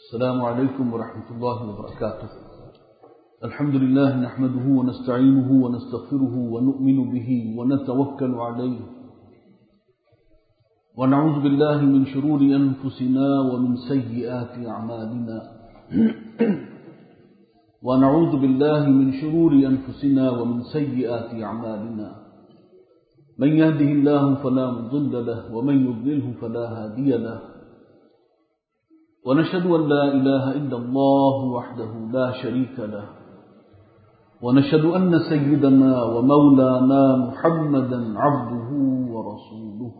السلام عليكم ورحمة الله وبركاته. الحمد لله نحمده ونستعينه ونستغفره ونؤمن به ونتوكل عليه ونعوذ بالله من شرور أنفسنا ومن سيئات أعمالنا ونعوذ بالله من شرور أنفسنا ومن سيئات أعمالنا من يهده الله فلا مضل له ومن يضلله فلا هادي له ونشهد أن لا إله إلا الله وحده لا شريك له ونشهد أن سيدنا ومولانا محمدا عبده ورسوله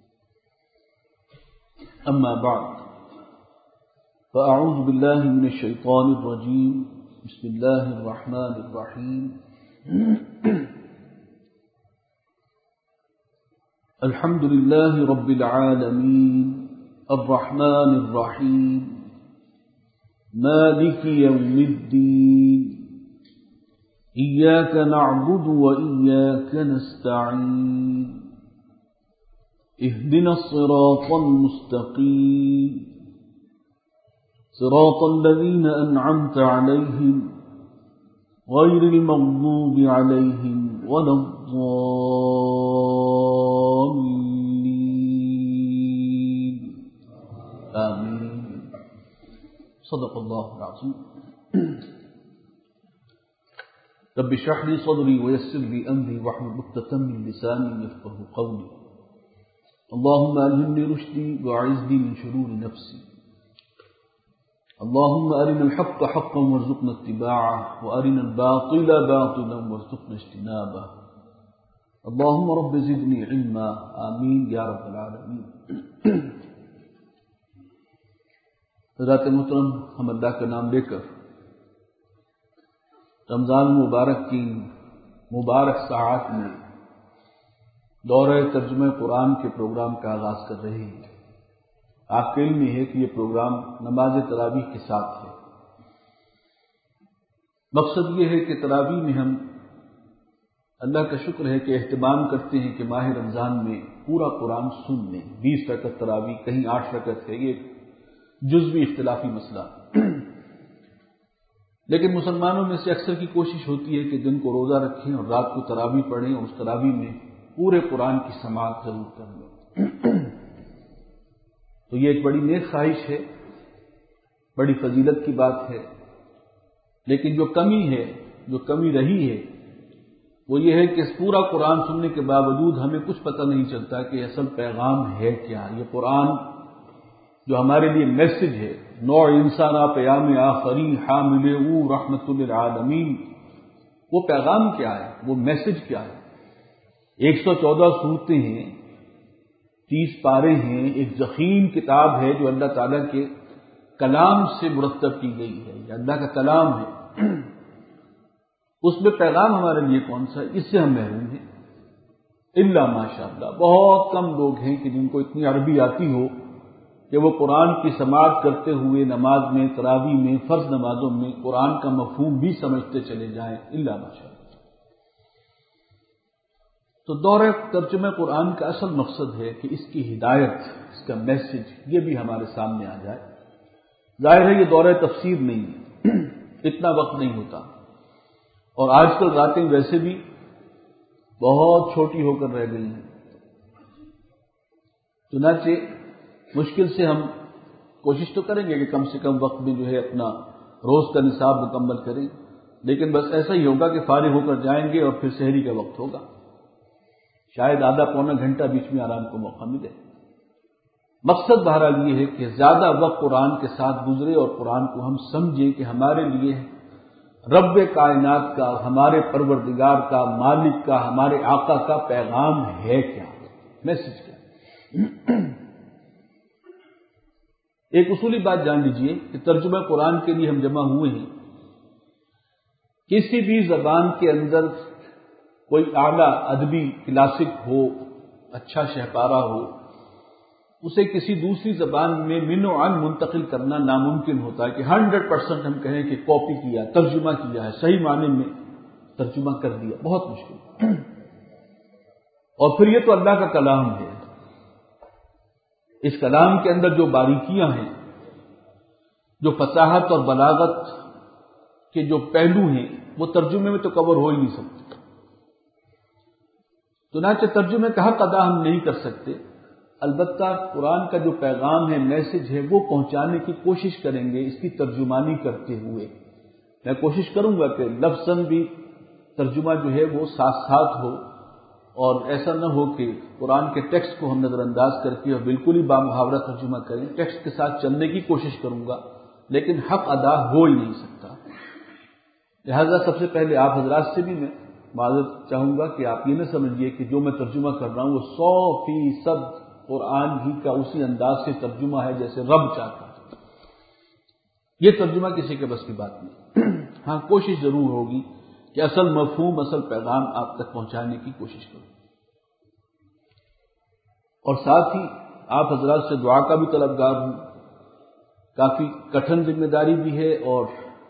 أما بعد فأعوذ بالله من الشيطان الرجيم بسم الله الرحمن الرحيم الحمد لله رب العالمين الرحمن الرحيم مالك يوم الدين إياك نعبد وإياك نستعين اهدنا الصراط المستقيم صراط الذين أنعمت عليهم غير المغضوب عليهم ولا الضالين آمين. صدق الله العظيم. رب اشرح لي صدري ويسر لي أمري واحلل عقدة من لساني يفقهوا قولي. اللهم ألهمني رشدي وأعذني من شرور نفسي. اللهم أرنا الحق حقا وارزقنا اتباعه وأرنا الباطل باطلا وارزقنا اجتنابه. اللهم رب زدني علما آمين یا رب العالمین. حضرات محترم، ہم اللہ کا نام لے کر رمضان مبارک کی مبارک ساعات میں دورہ ترجمہ قرآن کے پروگرام کا آغاز کر رہے ہیں. آپ کے علم میں ہے کہ یہ پروگرام نماز تراویح کے ساتھ ہے. مقصد یہ ہے کہ تراویح میں ہم اللہ کا شکر ہے کہ اہتمام کرتے ہیں کہ ماہ رمضان میں پورا قرآن سن لیں. 20 رکعت تراویح، کہیں 8 رکعت ہے، یہ جزوی اختلافی مسئلہ. لیکن مسلمانوں میں سے اکثر کی کوشش ہوتی ہے کہ دن کو روزہ رکھیں اور رات کو تراویح پڑھیں اور اس تراویح میں پورے قرآن کی سماعت ضرور کر لیں. تو یہ ایک بڑی نیک خواہش ہے، بڑی فضیلت کی بات ہے. لیکن جو کمی رہی ہے وہ یہ ہے کہ اس پورا قرآن سننے کے باوجود ہمیں کچھ پتہ نہیں چلتا کہ اصل پیغام ہے کیا. یہ قرآن جو ہمارے لیے میسج ہے، نوع انسانہ پیام آخری حامل او رحمت للعالمین، وہ پیغام کیا ہے، وہ میسج کیا ہے. 114 صورتیں ہیں، 30 پارے ہیں، ایک ضخیم کتاب ہے جو اللہ تعالیٰ کے کلام سے مرتب کی گئی ہے. یہ اللہ کا کلام ہے. اس میں پیغام ہمارے لیے کون سا ہے؟ اس سے ہم محروم ہیں. الا ماشاءاللہ بہت کم لوگ ہیں کہ جن کو اتنی عربی آتی ہو کہ وہ قرآن کی سماعت کرتے ہوئے نماز میں، تراویح میں، فرض نمازوں میں قرآن کا مفہوم بھی سمجھتے چلے جائیں. الا ماشاءاللہ. تو دورہ ترجمہ قرآن کا اصل مقصد ہے کہ اس کی ہدایت، اس کا میسج یہ بھی ہمارے سامنے آ جائے. ظاہر ہے یہ دورہ تفسیر نہیں ہے، اتنا وقت نہیں ہوتا، اور آج کل راتیں ویسے بھی بہت چھوٹی ہو کر رہ گئی ہیں. چنانچہ مشکل سے ہم کوشش تو کریں گے کہ کم سے کم وقت میں جو ہے اپنا روز کا نصاب مکمل کریں، لیکن بس ایسا ہی ہوگا کہ فارغ ہو کر جائیں گے اور پھر سحری کا وقت ہوگا. شاید آدھا پونا گھنٹہ بیچ میں آرام کو موقع ملے. مقصد بہرحال یہ ہے کہ زیادہ وقت قرآن کے ساتھ گزرے اور قرآن کو ہم سمجھیں کہ ہمارے لیے رب کائنات کا، ہمارے پروردگار کا، مالک کا، ہمارے آقا کا پیغام ہے کیا، میسج کیا. ایک اصولی بات جان لیجئے کہ ترجمہ قرآن کے لیے ہم جمع ہوئے ہیں. کسی بھی زبان کے اندر کوئی اعلیٰ ادبی کلاسک ہو، اچھا شہپارہ ہو، اسے کسی دوسری زبان میں من و عن منتقل کرنا ناممکن ہوتا ہے کہ 100% ہم کہیں کہ کاپی کیا، ترجمہ کیا ہے، صحیح معنی میں ترجمہ کر دیا. بہت مشکل. اور پھر یہ تو اللہ کا کلام ہے. اس کلام کے اندر جو باریکیاں ہیں جو فصاحت اور بلاغت کے جو پہلو ہیں وہ ترجمے میں تو کور ہو ہی نہیں سکتے، چنانچہ ترجمے کا حق ادا ہم نہیں کر سکتے، البتہ قرآن کا جو پیغام ہے، میسج ہے، وہ پہنچانے کی کوشش کریں گے اس کی ترجمانی کرتے ہوئے۔ میں کوشش کروں گا کہ لفظاً بھی ترجمہ جو ہے وہ ساتھ ساتھ ہو، اور ایسا نہ ہو کہ قرآن کے ٹیکسٹ کو ہم نظر انداز کر کے اور بالکل ہی بامحاورہ ترجمہ کریں۔ ٹیکسٹ کے ساتھ چلنے کی کوشش کروں گا، لیکن حق ادا ہو ہی نہیں سکتا۔ لہذا سب سے پہلے آپ حضرات سے بھی میں معذرت چاہوں گا کہ آپ یہ نہ سمجھیے کہ جو میں ترجمہ کر رہا ہوں وہ 100% قرآن ہی کا اسی انداز سے ترجمہ ہے جیسے رب چاہتا ہے۔ یہ ترجمہ کسی کے بس کی بات نہیں۔ ہاں، کوشش ضرور ہوگی کہ اصل مفہوم، اصل پیغام آپ تک پہنچانے کی کوشش کروں، اور ساتھ ہی آپ حضرات سے دعا کا بھی طلبگار ہوں۔ کافی کٹھن ذمہ داری بھی ہے اور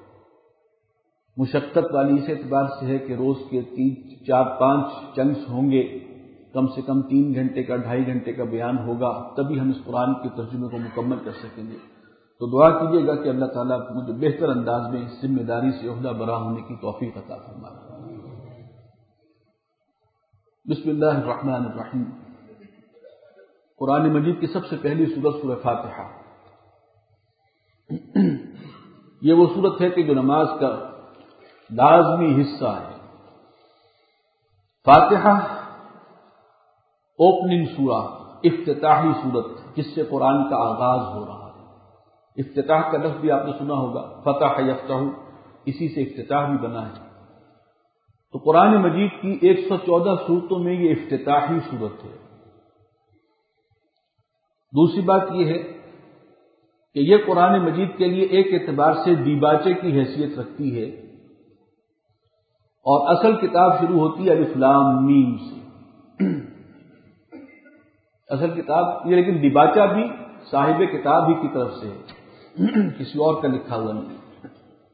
مشقت والی اس اعتبار سے ہے کہ روز کے 4-5 چنکس ہوں گے، کم سے کم 3 گھنٹے کا 2.5 گھنٹے کا بیان ہوگا، تبھی ہم اس قرآن کے ترجمے کو مکمل کر سکیں گے۔ تو دعا کیجیے گا کہ اللہ تعالیٰ مجھے بہتر انداز میں اس ذمہ داری سے عہدہ برا ہونے کی توفیق عطا فرمائے۔ بسم اللہ الرحمن الرحیم۔ قرآن مجید کی سب سے پہلی سورت سورہ فاتحہ۔ یہ وہ سورت ہے کہ جو نماز کا لازمی حصہ ہے۔ فاتحہ اوپننگ سورہ، افتتاحی سورت جس سے قرآن کا آغاز ہو رہا ہے۔ افتتاح کا لفظ بھی آپ نے سنا ہوگا، فتح یفتح، اسی سے افتتاح بھی بنا ہے۔ تو قرآن مجید کی 114 سورتوں میں یہ افتتاحی سورت ہے۔ دوسری بات یہ ہے کہ یہ قرآن مجید کے لیے ایک اعتبار سے دیباچے کی حیثیت رکھتی ہے، اور اصل کتاب شروع ہوتی ہے الف لام میم سے۔ اصل کتاب یہ، لیکن دیباچہ بھی صاحب کتاب ہی کی طرف سے ہے، کسی اور کا لکھا ہوا نہیں،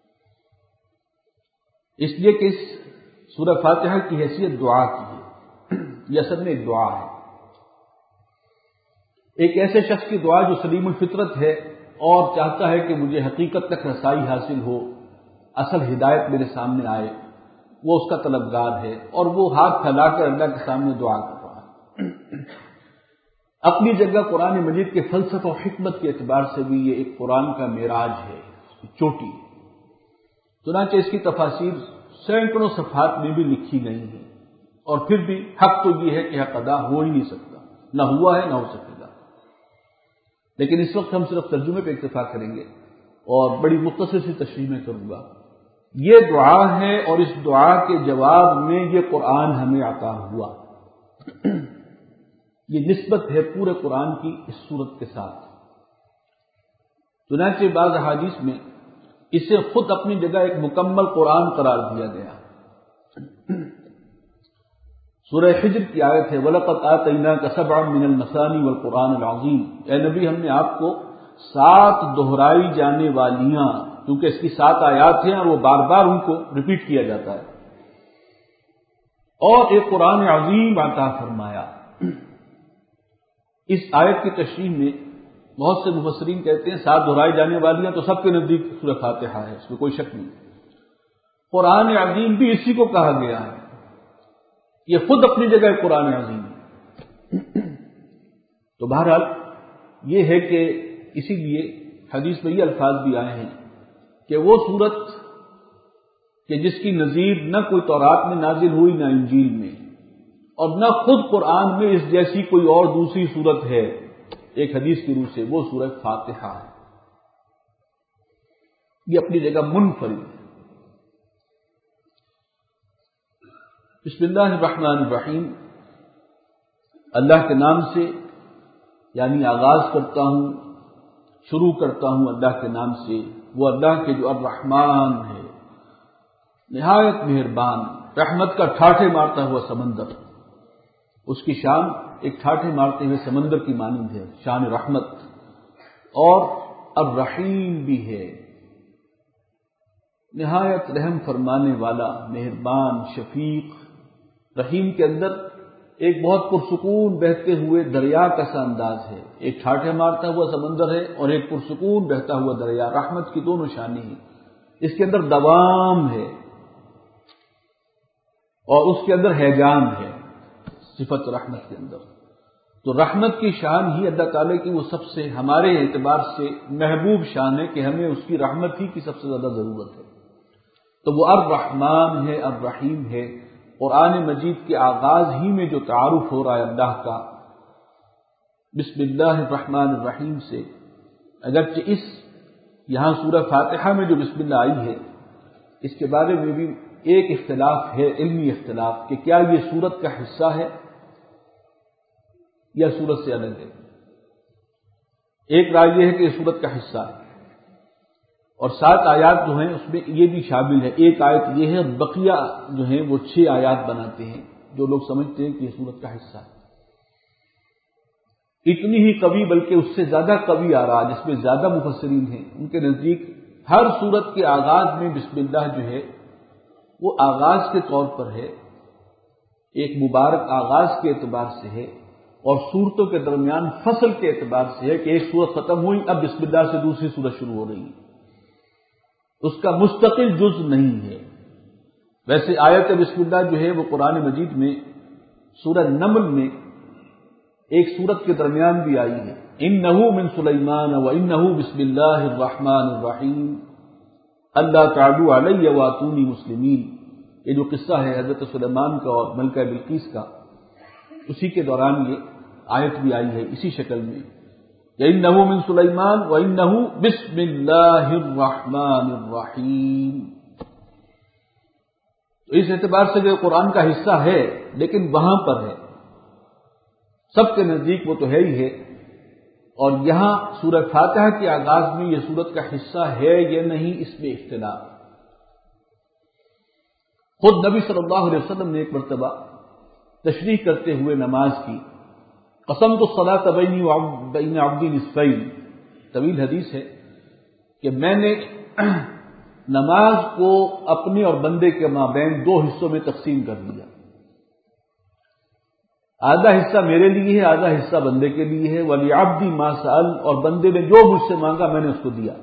اس لیے کہ اس سورہ فاتحہ کی حیثیت دعا کی ہے۔ یہ اصل میں ایک دعا ہے، ایک ایسے شخص کی دعا جو سلیم الفطرت ہے اور چاہتا ہے کہ مجھے حقیقت تک رسائی حاصل ہو، اصل ہدایت میرے سامنے آئے، وہ اس کا طلبگار ہے، اور وہ ہاتھ پھیلا کر اللہ کے سامنے دعا کر رہا ہے۔ اپنی جگہ قرآن مجید کے فلسفہ و حکمت کے اعتبار سے بھی یہ ایک قرآن کا معراج ہے، چوٹی ہے۔ چنانچہ اس کی تفاسیر سینکڑوں صفحات میں بھی لکھی گئی ہیں، اور پھر بھی حق تو یہ ہے کہ حق ادا ہو ہی نہیں سکتا، نہ ہوا ہے نہ ہو سکے گا۔ لیکن اس وقت ہم صرف ترجمے پہ اکتفا کریں گے اور بڑی مختصر سی تشریح میں کروں گا۔ یہ دعا ہے، اور اس دعا کے جواب میں یہ قرآن ہمیں عطا ہوا۔ یہ نسبت ہے پورے قرآن کی اس صورت کے ساتھ۔ چنانچہ بعض احادیث میں اسے خود اپنی جگہ ایک مکمل قرآن قرار دیا گیا۔ سورہ حجر کی آیت ہے، وَلَقَدْ آتَيْنَاكَ سَبْعًا مِنَ الْمَثَانِي وَالْقُرْآنِ الْعَظِيمِ۔ اے نبی، ہم نے آپ کو 7 دہرائی جانے والیاں، کیونکہ اس کی 7 آیات ہیں اور وہ بار بار ان کو ریپیٹ کیا جاتا ہے، اور ایک قرآن عظیم عطا فرمایا۔ اس آیت کی تشریح میں بہت سے مفسرین کہتے ہیں 7 دہرائی جانے والیاں تو سب کے نزدیک سورہ فاتحہ ہے، اس میں کوئی شک نہیں۔ قرآن عظیم بھی اسی کو کہا گیا ہے، یہ خود اپنی جگہ قرآن عظیم ہے۔ تو بہرحال یہ ہے کہ اسی لیے حدیث میں یہ الفاظ بھی آئے ہیں کہ وہ سورت کہ جس کی نظیر نہ کوئی تورات میں نازل ہوئی نہ انجیل میں، اور نہ خود قرآن میں اس جیسی کوئی اور دوسری سورت ہے ایک حدیث کی روح سے، وہ سورہ فاتحہ ہے۔ یہ اپنی جگہ منفرد ہے۔ بسم اللہ الرحمن الرحیم، اللہ کے نام سے، یعنی آغاز کرتا ہوں، شروع کرتا ہوں اللہ کے نام سے، وہ اللہ کے جو الرحمن ہے، نہایت مہربان، رحمت کا ٹھاٹھے مارتا ہوا سمندر، اس کی شان ایک ٹھاٹھے مارتے ہوئے سمندر کی مانند ہے، شان رحمت، اور الرحیم بھی ہے، نہایت رحم فرمانے والا، مہربان، شفیق۔ رحیم کے اندر ایک بہت پرسکون بہتے ہوئے دریا کا سا انداز ہے، ایک ٹھاٹھے مارتا ہوا سمندر ہے اور ایک پرسکون بہتا ہوا دریا، رحمت کی دونوں شانی ہیں۔ اس کے اندر دوام ہے اور اس کے اندر ہیجان ہے، صفت رحمت کے اندر۔ تو رحمت کی شان ہی اللہ تعالیٰ کی وہ سب سے ہمارے اعتبار سے محبوب شان ہے کہ ہمیں اس کی رحمت ہی کی سب سے زیادہ ضرورت ہے۔ تو وہ الرحمن ہے، الرحیم ہے۔ قرآن مجید کے آغاز ہی میں جو تعارف ہو رہا ہے اللہ کا بسم اللہ الرحمن الرحیم سے، اگرچہ اس یہاں سورہ فاتحہ میں جو بسم اللہ آئی ہے اس کے بارے میں بھی ایک اختلاف ہے، علمی اختلاف، کہ کیا یہ سورت کا حصہ ہے یا سورت سے الگ ہے۔ ایک رائے یہ ہے کہ یہ سورت کا حصہ ہے اور 7 آیات جو ہیں اس میں یہ بھی شامل ہے۔ ایک آیت یہ ہے، بقیہ جو ہیں وہ 6 آیات بناتے ہیں جو لوگ سمجھتے ہیں کہ یہ سورت کا حصہ ہے۔ اتنی ہی قوی بلکہ اس سے زیادہ قوی آ رہا جس میں زیادہ مفسرین ہیں، ان کے نزدیک ہر سورت کے آغاز میں بسم اللہ جو ہے وہ آغاز کے طور پر ہے، ایک مبارک آغاز کے اعتبار سے ہے، اور سورتوں کے درمیان فصل کے اعتبار سے ہے کہ ایک سورت ختم ہوئی اب بسم اللہ سے دوسری سورت شروع ہو رہی ہے، اس کا مستقل جز نہیں ہے۔ ویسے آیت بسم اللہ جو ہے وہ قرآن مجید میں سورہ نمل میں ایک سورت کے درمیان بھی آئی ہے، انہ من سلیمان وانہ بسم اللہ الرحمن الرحیم اللہ تعالیٰ علیہ واتونی مسلمین۔ یہ جو قصہ ہے حضرت سلیمان کا اور ملکہ بلقیس کا، اسی کے دوران یہ آیت بھی آئی ہے اسی شکل میں، انہ من سلیمان وانہ بسم اللہ الرحمن الرحیم۔ تو اس اعتبار سے جو قرآن کا حصہ ہے لیکن وہاں پر ہے، سب کے نزدیک وہ تو ہے ہی ہے، اور یہاں سورہ فاتحہ کے آغاز میں یہ سورت کا حصہ ہے یا نہیں اس میں اختلاف۔ خود نبی صلی اللہ علیہ وسلم نے ایک مرتبہ تشریح کرتے ہوئے نماز کی، قسمت الصلاۃ بینی وبین عبدی نصفین، طویل حدیث ہے کہ میں نے نماز کو اپنے اور بندے کے مابین 2 حصوں میں تقسیم کر دیا، آدھا حصہ میرے لیے ہے، آدھا حصہ بندے کے لیے ہے، وَلِعَبْدِ مَا سَأَلَ، اور بندے نے جو مجھ سے مانگا میں نے اس کو دیا۔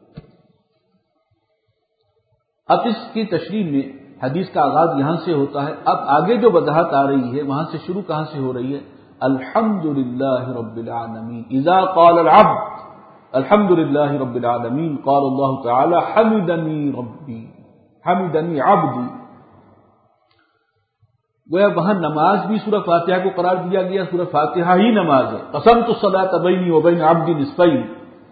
اب اس کی تشریح میں حدیث کا آغاز یہاں سے ہوتا ہے، اب آگے جو وضاحت آ رہی ہے وہاں سے شروع کہاں سے ہو رہی ہے؟ الحمد للہ رب العالمین، اذا قال العبد الحمد للہ رب العالمین قال اللہ تعالی حمدنی ربی حمدنی عبدی۔ گویا وہاں نماز بھی سورہ فاتحہ کو قرار دیا گیا، سورہ فاتحہ ہی نماز ہے، قسمت الصلاۃ بینی وبین عبدی نصفین،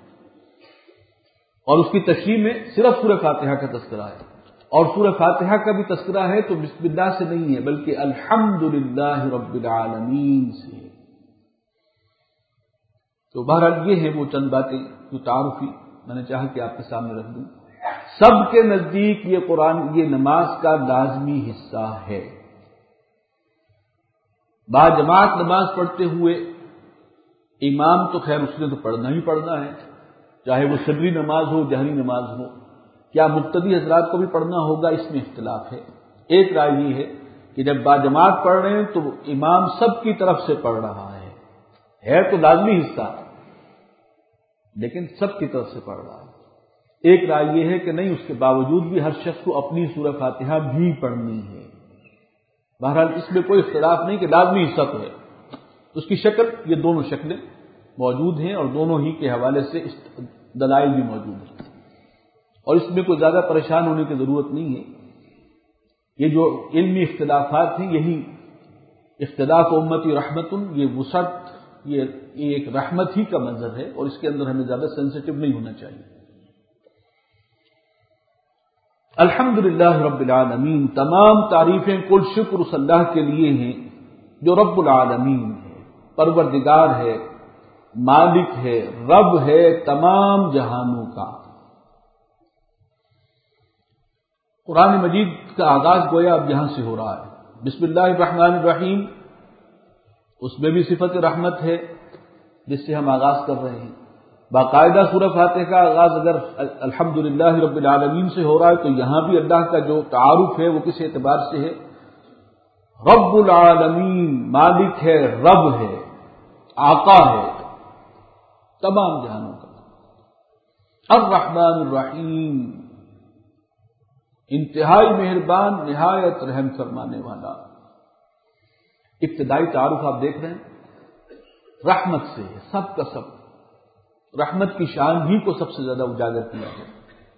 اور اس کی تشریح میں صرف سورہ فاتحہ کا تذکرہ ہے، اور سورہ فاتحہ کا بھی تذکرہ ہے تو بسم اللہ سے نہیں ہے بلکہ الحمد للہ رب العالمین سے۔ تو بہرحال یہ ہیں وہ چند باتیں جو تعارفی میں نے چاہا کہ آپ کے سامنے رکھ دوں۔ سب کے نزدیک یہ قرآن یہ نماز کا لازمی حصہ ہے۔ باجماعت نماز پڑھتے ہوئے امام تو خیر اس نے تو پڑھنا ہی پڑھنا ہے، چاہے وہ سری نماز ہو جہری نماز ہو، کیا مقتدی حضرات کو بھی پڑھنا ہوگا اس میں اختلاف ہے۔ ایک رائے یہ ہے کہ جب باجماعت پڑھ رہے ہیں تو امام سب کی طرف سے پڑھ رہا ہے تو لازمی حصہ لیکن سب کی طرف سے پڑھ رہا ہے۔ ایک رائے یہ ہے کہ نہیں، اس کے باوجود بھی ہر شخص کو اپنی سورہ فاتحہ بھی پڑھنی ہے۔ بہرحال اس میں کوئی اختلاف نہیں کہ لازمی حصہ تو ہے۔ اس کی شکل، یہ دونوں شکلیں موجود ہیں اور دونوں ہی کے حوالے سے دلائل بھی موجود ہیں، اور اس میں کوئی زیادہ پریشان ہونے کی ضرورت نہیں ہے۔ یہ جو علمی اختلافات ہیں یہی اختلاف امتی رحمت، یہ وسعت، یہ ایک رحمت ہی کا منظر ہے اور اس کے اندر ہمیں زیادہ سینسیٹیو نہیں ہونا چاہیے۔ الحمد للہ رب العالمین، تمام تعریفیں کل شکر اس اللہ کے لیے ہیں جو رب العالمین ہے، پروردگار ہے، مالک ہے، رب ہے تمام جہانوں کا۔ قرآن مجید کا آغاز گویا اب یہاں سے ہو رہا ہے، بسم اللہ الرحمن الرحیم، اس میں بھی صفت رحمت ہے جس سے ہم آغاز کر رہے ہیں۔ باقاعدہ سورہ فاتحہ کا آغاز اگر الحمدللہ رب العالمین سے ہو رہا ہے تو یہاں بھی اللہ کا جو تعارف ہے وہ کس اعتبار سے ہے؟ رب العالمین، مالک ہے، رب ہے، آقا ہے تمام جہانوں کا، الرحمن الرحیم، انتہائی مہربان، نہایت رحم فرمانے والا۔ ابتدائی تعارف آپ دیکھ رہے ہیں، رحمت سے ہے، سب کا سب، رحمت کی شان ہی کو سب سے زیادہ اجاگر کیا ہے۔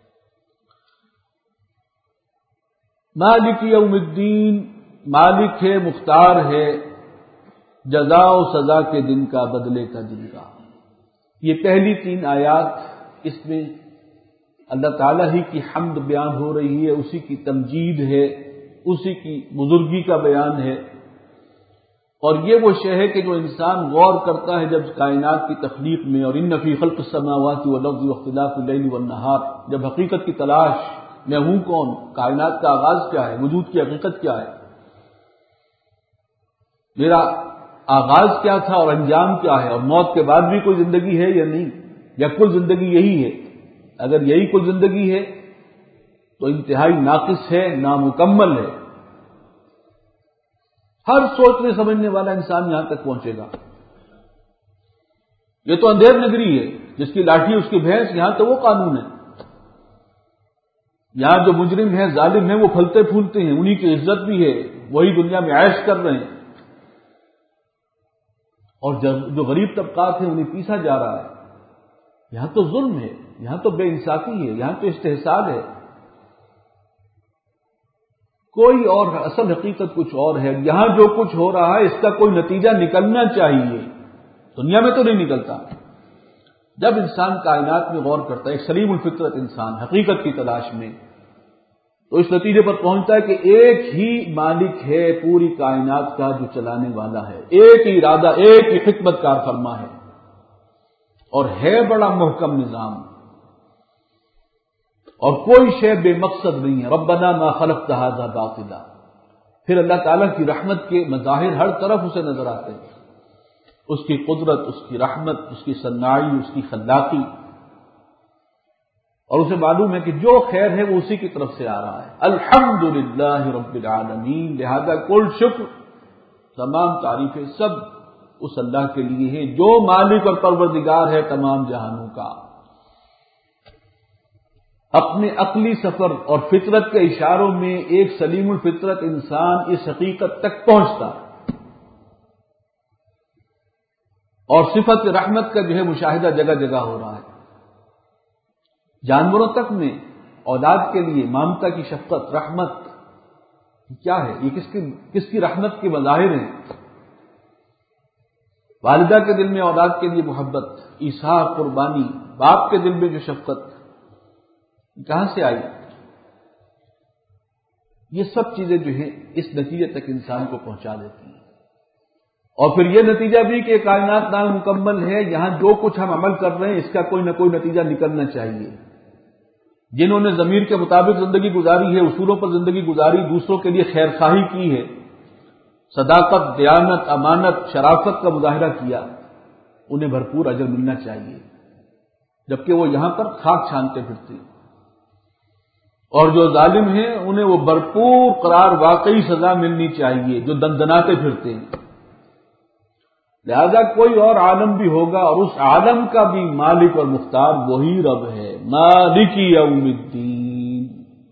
مالک یوم الدین، مالک ہے، مختار ہے، جزا و سزا کے دن کا، بدلے کا دن کا۔ یہ پہلی 3 آیات، اس میں اللہ تعالیٰ ہی کی حمد بیان ہو رہی ہے، اسی کی تمجید ہے، اسی کی بزرگی کا بیان ہے۔ اور یہ وہ شے ہے کہ جو انسان غور کرتا ہے جب کائنات کی تخلیق میں، اور ان فی خلق السماوات والارض واختلاف اللیل والنہار، جب حقیقت کی تلاش میں ہوں کون، کائنات کا آغاز کیا ہے، وجود کی حقیقت کیا ہے، میرا آغاز کیا تھا اور انجام کیا ہے، اور موت کے بعد بھی کوئی زندگی ہے یا نہیں، یا کل زندگی یہی ہے۔ اگر یہی کل زندگی ہے تو انتہائی ناقص ہے، نامکمل ہے۔ ہر سوچنے سمجھنے والا انسان یہاں تک پہنچے گا۔ یہ تو اندھیر نگری ہے، جس کی لاٹھی اس کی بھینس، یہاں تو وہ قانون ہے۔ یہاں جو مجرم ہیں، ظالم ہیں، وہ پھلتے پھولتے ہیں، انہی کی عزت بھی ہے، وہی دنیا میں عیش کر رہے ہیں، اور جو غریب طبقات ہیں انہیں پیسا جا رہا ہے۔ یہاں تو ظلم ہے، یہاں تو بے انصافی ہے، یہاں تو استحصال ہے۔ کوئی اور اصل حقیقت کچھ اور ہے۔ یہاں جو کچھ ہو رہا ہے اس کا کوئی نتیجہ نکلنا چاہیے، دنیا میں تو نہیں نکلتا۔ جب انسان کائنات میں غور کرتا ہے، ایک سلیم الفطرت انسان حقیقت کی تلاش میں، تو اس نتیجے پر پہنچتا ہے کہ ایک ہی مالک ہے پوری کائنات کا جو چلانے والا ہے، ایک ہی ارادہ، ایک ہی حکمت کار فرما ہے، اور ہے بڑا محکم نظام، اور کوئی شے بے مقصد نہیں ہے۔ ربنا ما خلقت هذا باطلا۔ پھر اللہ تعالیٰ کی رحمت کے مظاہر ہر طرف اسے نظر آتے ہیں، اس کی قدرت، اس کی رحمت، اس کی صناعی، اس کی خلاقی، اور اسے معلوم ہے کہ جو خیر ہے وہ اسی کی طرف سے آ رہا ہے۔ الحمدللہ رب العالمین، لہذا کل شکر، تمام تعریفیں سب اس اللہ کے لیے ہیں جو مالک اور پروردگار ہے تمام جہانوں کا۔ اپنے عقلی سفر اور فطرت کے اشاروں میں ایک سلیم الفطرت انسان اس حقیقت تک پہنچتا ہے، اور صفت رحمت کا جو ہے مشاہدہ جگہ جگہ ہو رہا ہے۔ جانوروں تک میں اولاد کے لیے مامتا کی شفقت، رحمت کیا ہے، یہ کس کی رحمت کے مظاہر ہیں۔ والدہ کے دل میں اولاد کے لیے محبت، ایثار، قربانی، باپ کے دل میں جو شفقت کہاں سے آئی؟ یہ سب چیزیں جو ہیں اس نتیجے تک انسان کو پہنچا دیتی ہیں۔ اور پھر یہ نتیجہ بھی کہ کائنات نامکمل ہے، یہاں جو کچھ ہم عمل کر رہے ہیں اس کا کوئی نہ کوئی نتیجہ نکلنا چاہیے۔ جنہوں نے ضمیر کے مطابق زندگی گزاری ہے، اصولوں پر زندگی گزاری، دوسروں کے لیے خیر خواہی کی ہے، صداقت، دیانت، امانت، شرافت کا مظاہرہ کیا، انہیں بھرپور اجر ملنا چاہیے، جبکہ وہ یہاں پر خاک چھانتے پھرتے ہیں۔ اور جو ظالم ہیں انہیں وہ بھرپور قرار، واقعی سزا ملنی چاہیے جو دندناتے پھرتے ہیں۔ لہذا کوئی اور عالم بھی ہوگا، اور اس عالم کا بھی مالک اور مختار وہی رب ہے، مالک یوم الدین۔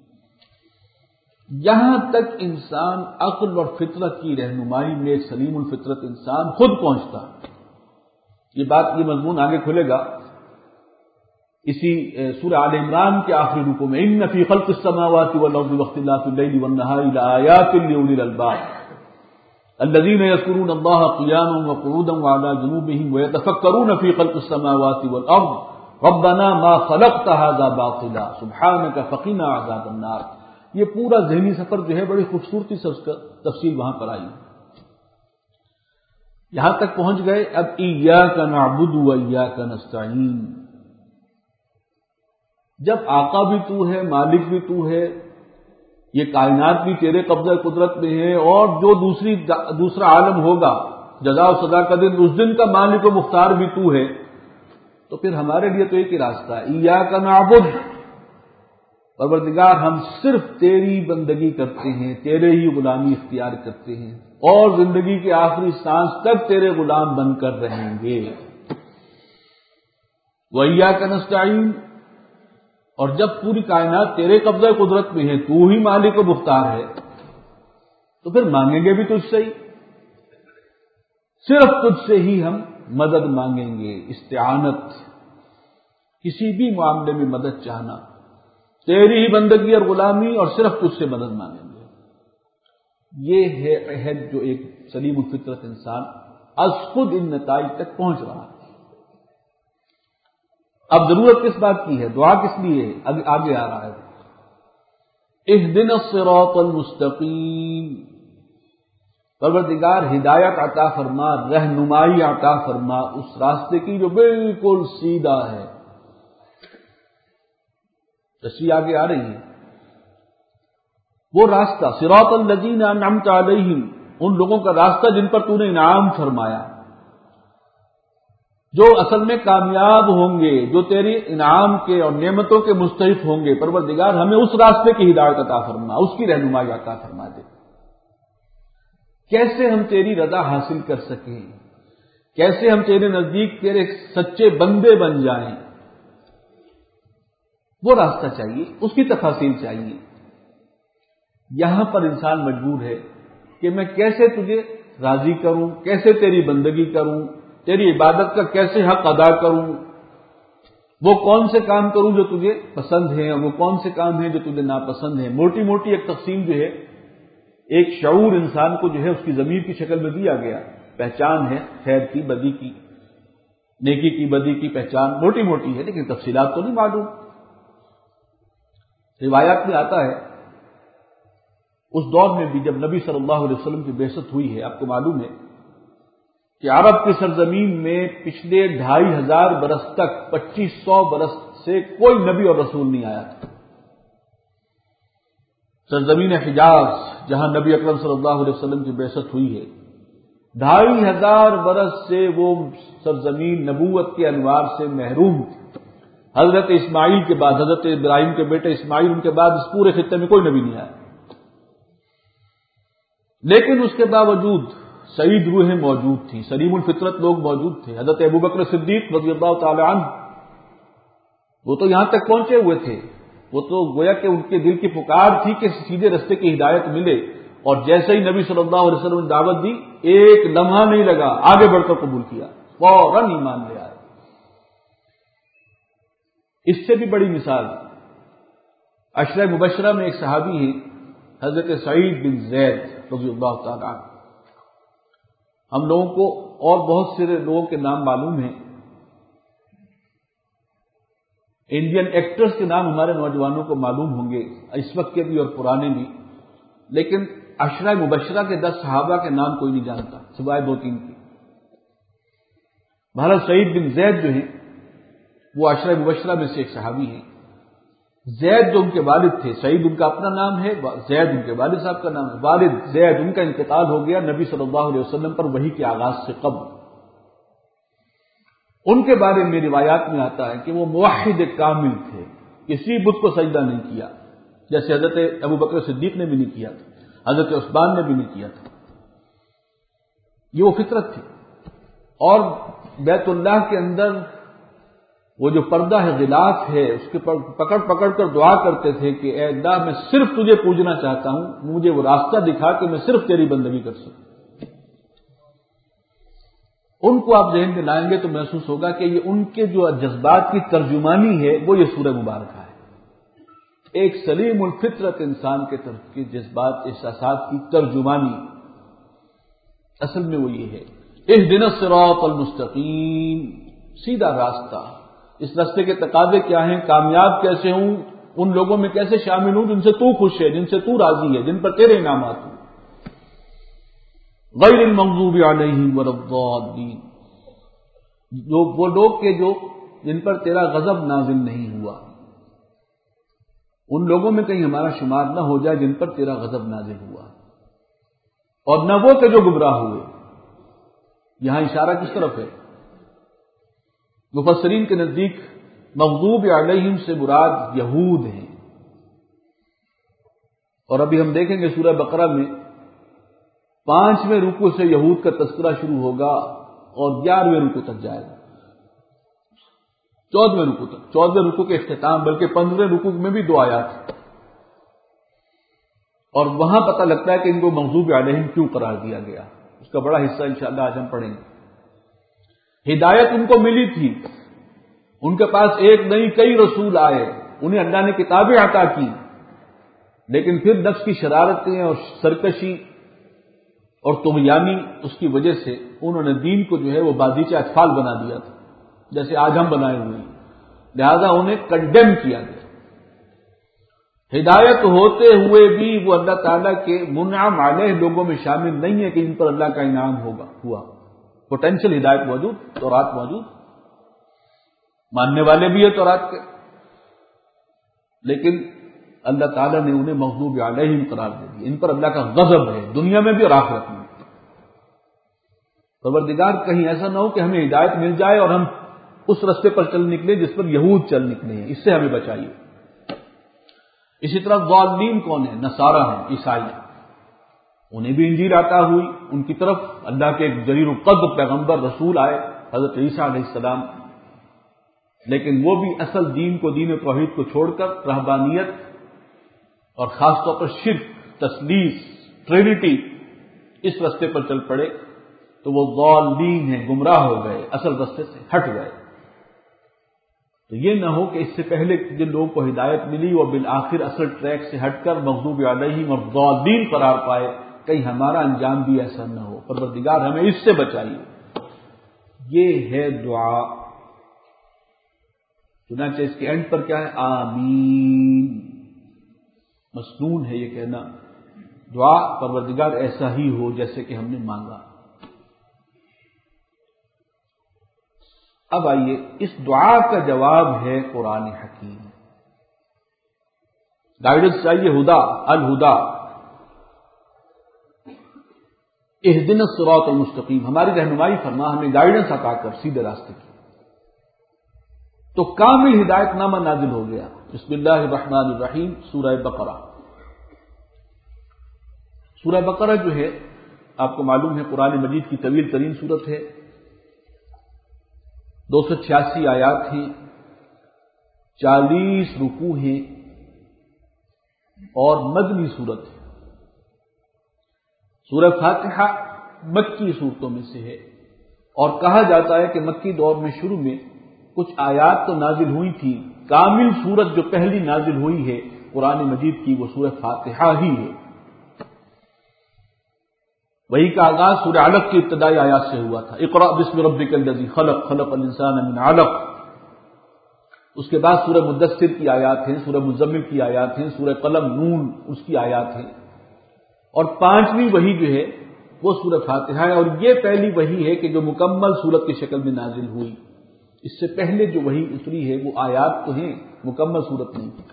یہاں تک انسان عقل اور فطرت کی رہنمائی میں ایک سلیم الفطرت انسان خود پہنچتا ہے۔ یہ مضمون آگے کھلے گا اسی سورہ آل عمران کے آخری رکوع میں، ان فی خلق السماوات والارض واختلاف اللیل والنہار لآیات لأولی الالباب الذین یذکرون اللہ قیاما وقعودا وعلی جنوبہم ویتفکرون فی خلق السماوات والارض ربنا ما خلقت هذا باطلا سبحانک فقنا عذاب النار۔ یہ پورا ذہنی سفر جو ہے بڑی خوبصورتی سے اس کا تفصیل وہاں پر آئی، یہاں تک پہنچ گئے۔ اب ایاک نعبد و ایاک نستعین، جب آقا بھی تو ہے، مالک بھی تو ہے، یہ کائنات بھی تیرے قبضہ قدرت میں ہے، اور جو دوسرا عالم ہوگا جزا و سزا کا دن، اس دن کا مالک و مختار بھی تو ہے، تو پھر ہمارے لیے تو ایک ہی راستہ ہے، ایاک نعبد، پروردگار ہم صرف تیری بندگی کرتے ہیں، تیرے ہی غلامی اختیار کرتے ہیں، اور زندگی کے آخری سانس تک تیرے غلام بن کر رہیں گے۔ وَإِيَّاكَ نَسْتَعِينُ، اور جب پوری کائنات تیرے قبضہ قدرت میں ہے، تو ہی مالک و مختار ہے، تو پھر مانگیں گے بھی تجھ سے ہی، صرف تجھ سے ہی ہم مدد مانگیں گے۔ استعانت، کسی بھی معاملے میں مدد چاہنا، تیری ہی بندگی اور غلامی، اور صرف تجھ سے مدد مانگیں گے۔ یہ ہے عہد جو ایک سلیم الفطرت انسان از خود ان نتائج تک پہنچ رہا ہے۔ اب ضرورت کس بات کی ہے؟ دعا کس لیے ہے؟ آگے آ رہا ہے، اہدنا الصراط المستقیم، پروردگار ہدایت عطا فرما، رہنمائی عطا فرما اس راستے کی جو بالکل سیدھا ہے۔ تشریح آگے آ رہی ہے، وہ راستہ صراط الذین انعمت علیہم، ان لوگوں کا راستہ جن پر تو نے انعام فرمایا، جو اصل میں کامیاب ہوں گے، جو تیری انعام کے اور نعمتوں کے مستحق ہوں گے۔ پروردگار ہمیں اس راستے کی ہدایت عطا فرما، اس کی رہنمائی عطا فرما دے۔ کیسے ہم تیری رضا حاصل کر سکیں، کیسے ہم تیرے نزدیک تیرے سچے بندے بن جائیں، وہ راستہ چاہیے، اس کی تفاصیل چاہیے۔ یہاں پر انسان مجبور ہے کہ میں کیسے تجھے راضی کروں، کیسے تیری بندگی کروں، تیری عبادت کا کیسے حق ادا کروں، وہ کون سے کام کروں جو تجھے پسند ہیں اور وہ کون سے کام ہیں جو تجھے ناپسند ہیں۔ موٹی موٹی ایک تقسیم جو ہے، ایک شعور انسان کو جو ہے اس کی ضمیر کی شکل میں دیا گیا، پہچان ہے خیر کی، بدی کی، نیکی کی، بدی کی پہچان موٹی موٹی ہے، لیکن تفصیلات تو نہیں معلوم۔ روایات میں آتا ہے اس دور میں بھی جب نبی صلی اللہ علیہ وسلم کی بعثت ہوئی ہے، آپ کو معلوم ہے کہ عرب کی سرزمین میں پچھلے 2500 برس تک، 2500 برس سے کوئی نبی اور رسول نہیں آیا تھا۔ سرزمین حجاز جہاں نبی اکرم صلی اللہ علیہ وسلم کی بعثت ہوئی ہے، 2500 برس سے وہ سرزمین نبوت کے انوار سے محروم تھی۔ حضرت اسماعیل کے بعد، حضرت ابراہیم کے بیٹے اسماعیل، ان کے بعد اس پورے خطے میں کوئی نبی نہیں آیا، لیکن اس کے باوجود سعید روحیں موجود تھیں، سلیم الفطرت لوگ موجود تھے۔ حضرت ابوبکر صدیق رضی اللہ تعالی عنہ، وہ تو یہاں تک پہنچے ہوئے تھے، وہ تو گویا کہ ان کے دل کی پکار تھی کہ سیدھے رستے کی ہدایت ملے، اور جیسے ہی نبی صلی اللہ علیہ وسلم نے دعوت دی، ایک لمحہ نہیں لگا، آگے بڑھ کر قبول کیا، فوراً ایمان لے آئے۔ اس سے بھی بڑی مثال عشرہ مبشرہ میں ایک صحابی ہیں حضرت سعید بن زید رضی اللہ تعالی عنہ۔ ہم لوگوں کو اور بہت سے لوگوں کے نام معلوم ہیں، انڈین ایکٹرز کے نام ہمارے نوجوانوں کو معلوم ہوں گے، اس وقت کے بھی اور پرانے بھی، لیکن عشرہ مبشرہ کے 10 صحابہ کے نام کوئی نہیں جانتا سوائے 2-3 کے۔ بہرحال سعید بن زید جو ہیں وہ عشرہ مبشرہ میں سے ایک صحابی ہیں۔ زید جو ان کے والد تھے، سعید ان کا اپنا نام ہے، زید ان کے والد صاحب کا نام ہے، والد زید ان کا انتقال ہو گیا نبی صلی اللہ علیہ وسلم پر وحی کے آغاز سے قبل۔ ان کے بارے میں روایات میں آتا ہے کہ وہ موحد کامل تھے، کسی بت کو سجدہ نہیں کیا، جیسے حضرت ابوبکر صدیق نے بھی نہیں کیا تھا، حضرت عثمان نے بھی نہیں کیا تھا۔ یہ وہ فطرت تھی، اور بیت اللہ کے اندر وہ جو پردہ ہے، غلاف ہے، اس کے پکڑ پکڑ کر دعا کرتے تھے کہ اے اللہ میں صرف تجھے پوجنا چاہتا ہوں، مجھے وہ راستہ دکھا کہ میں صرف تیری بندگی کر سکوں۔ ان کو آپ ذہن میں لائیں گے تو محسوس ہوگا کہ یہ ان کے جو جذبات کی ترجمانی ہے وہ یہ سورہ مبارکہ ہے۔ ایک سلیم الفطرت انسان کے جذبات، احساسات کی ترجمانی اصل میں وہ یہ ہے، اہدنا الصراط المستقیم، سیدھا راستہ۔ اس راستے کے تقاضے کیا ہیں؟ کامیاب کیسے ہوں، ان لوگوں میں کیسے شامل ہوں جن سے تو خوش ہے، جن سے تو راضی ہے، جن پر تیرے انعامات ہوں۔ غیر المغضوب علیہم ولا الضالین، جو وہ لوگ کہ جو جن پر تیرا غضب نازل نہیں ہوا، ان لوگوں میں کہیں ہمارا شمار نہ ہو جائے جن پر تیرا غضب نازل ہوا، اور نہ وہ کہ جو گمراہ ہوئے۔ یہاں اشارہ کس طرف ہے؟ مفسرین کے نزدیک مغضوب علیہم سے مراد یہود ہیں، اور ابھی ہم دیکھیں گے سورہ بقرہ میں 5ویں رکوع سے یہود کا تذکرہ شروع ہوگا اور 11ویں رکوع تک جائے گا، 14ویں رکوع تک، 14ویں رکوع کے اختتام، بلکہ 15ویں رکوع میں بھی 2 آیات ہیں، اور وہاں پتہ لگتا ہے کہ ان کو مغضوب علیہم کیوں قرار دیا گیا۔ اس کا بڑا حصہ انشاءاللہ آج ہم پڑھیں گے۔ ہدایت ان کو ملی تھی، ان کے پاس ایک نہیں کئی رسول آئے، انہیں اللہ نے کتابیں عطا کی، لیکن پھر نفس کی شرارتیں اور سرکشی اور طغیانی اس کی وجہ سے انہوں نے دین کو جو ہے وہ بازیچہ اطفال بنا دیا تھا، جیسے آج ہم بنائے ہوئے ہیں، لہذا انہیں کنڈیم کیا گیا۔ ہدایت ہوتے ہوئے بھی وہ اللہ تعالیٰ کے منعم علیہ لوگوں میں شامل نہیں ہے کہ ان پر اللہ کا انعام ہوا۔ پوٹینشیل ہدایت موجود، تورات موجود، ماننے والے بھی ہیں تورات کے، لیکن اللہ تعالیٰ نے انہیں مغضوب علیہم قرار دے دیا، ان پر اللہ کا غضب ہے دنیا میں بھی اور آخرت میں۔ پروردگار کہیں ایسا نہ ہو کہ ہمیں ہدایت مل جائے اور ہم اس رستے پر چل نکلے جس پر یہود چل نکلے ہیں، اس سے ہمیں بچائیے۔ اسی طرح ضالین کون ہیں؟ نصارہ ہیں، عیسائی ہیں، انہیں بھی انجیل عطا ہوئی، ان کی طرف اللہ کے ایک جلیل القدر پیغمبر رسول آئے حضرت عیسیٰ علیہ السلام، لیکن وہ بھی اصل دین کو، دین توحید کو چھوڑ کر رہبانیت اور خاص طور پر شرک، تثلیث، ٹرینٹی، اس رستے پر چل پڑے، تو وہ ضالین ہیں، گمراہ ہو گئے، اصل رستے سے ہٹ گئے۔ تو یہ نہ ہو کہ اس سے پہلے جن لوگوں کو ہدایت ملی وہ بالآخر اصل ٹریک سے ہٹ کر مغضوب علیہم اور ضالین قرار پائے، کہیں ہمارا انجام بھی ایسا نہ ہو۔ پروردگار ہمیں اس سے بچائیے۔ یہ ہے دعا۔ چنانچہ اس کے اینڈ پر کیا ہے؟ آمین، مسنون ہے یہ کہنا، دعا پروردگار ایسا ہی ہو جیسے کہ ہم نے مانگا۔ اب آئیے، اس دعا کا جواب ہے قرآن حکیم۔ گائیڈنس چاہیے، ہدا، الہدا، اہدنا الصراط المستقیم، ہماری رہنمائی فرما، ہمیں گائیڈنس عطا کر سیدھے راستے کی۔ تو کامل ہدایت نامہ نازل ہو گیا۔ بسم اللہ الرحمن الرحیم، سورہ بقرہ۔ سورہ بقرہ جو ہے آپ کو معلوم ہے قرآن مجید کی طویل ترین سورت ہے، 286 آیات ہیں، 40 رکوع ہیں اور مدنی سورت ہے۔ سورہ فاتحہ مکی صورتوں میں سے ہے، اور کہا جاتا ہے کہ مکی دور میں شروع میں کچھ آیات تو نازل ہوئی تھی، کامل سورت جو پہلی نازل ہوئی ہے قرآن مجید کی وہ سورہ فاتحہ ہی ہے۔ وہی کا آغاز سورہ علق کی ابتدائی آیات سے ہوا تھا، اقرأ بسم ربک الذی خلق، خلق الانسان من علق۔ اس کے بعد سورہ مدثر کی آیات ہیں، سورہ مزمل کی آیات ہیں، سورہ قلم نون اس کی آیات ہیں، اور 5ویں وحی جو ہے وہ سورہ فاتحہ ہے، اور یہ پہلی وحی ہے کہ جو مکمل سورت کی شکل میں نازل ہوئی۔ اس سے پہلے جو وحی اتری ہے وہ آیات تو ہیں، مکمل سورت نہیں ہے۔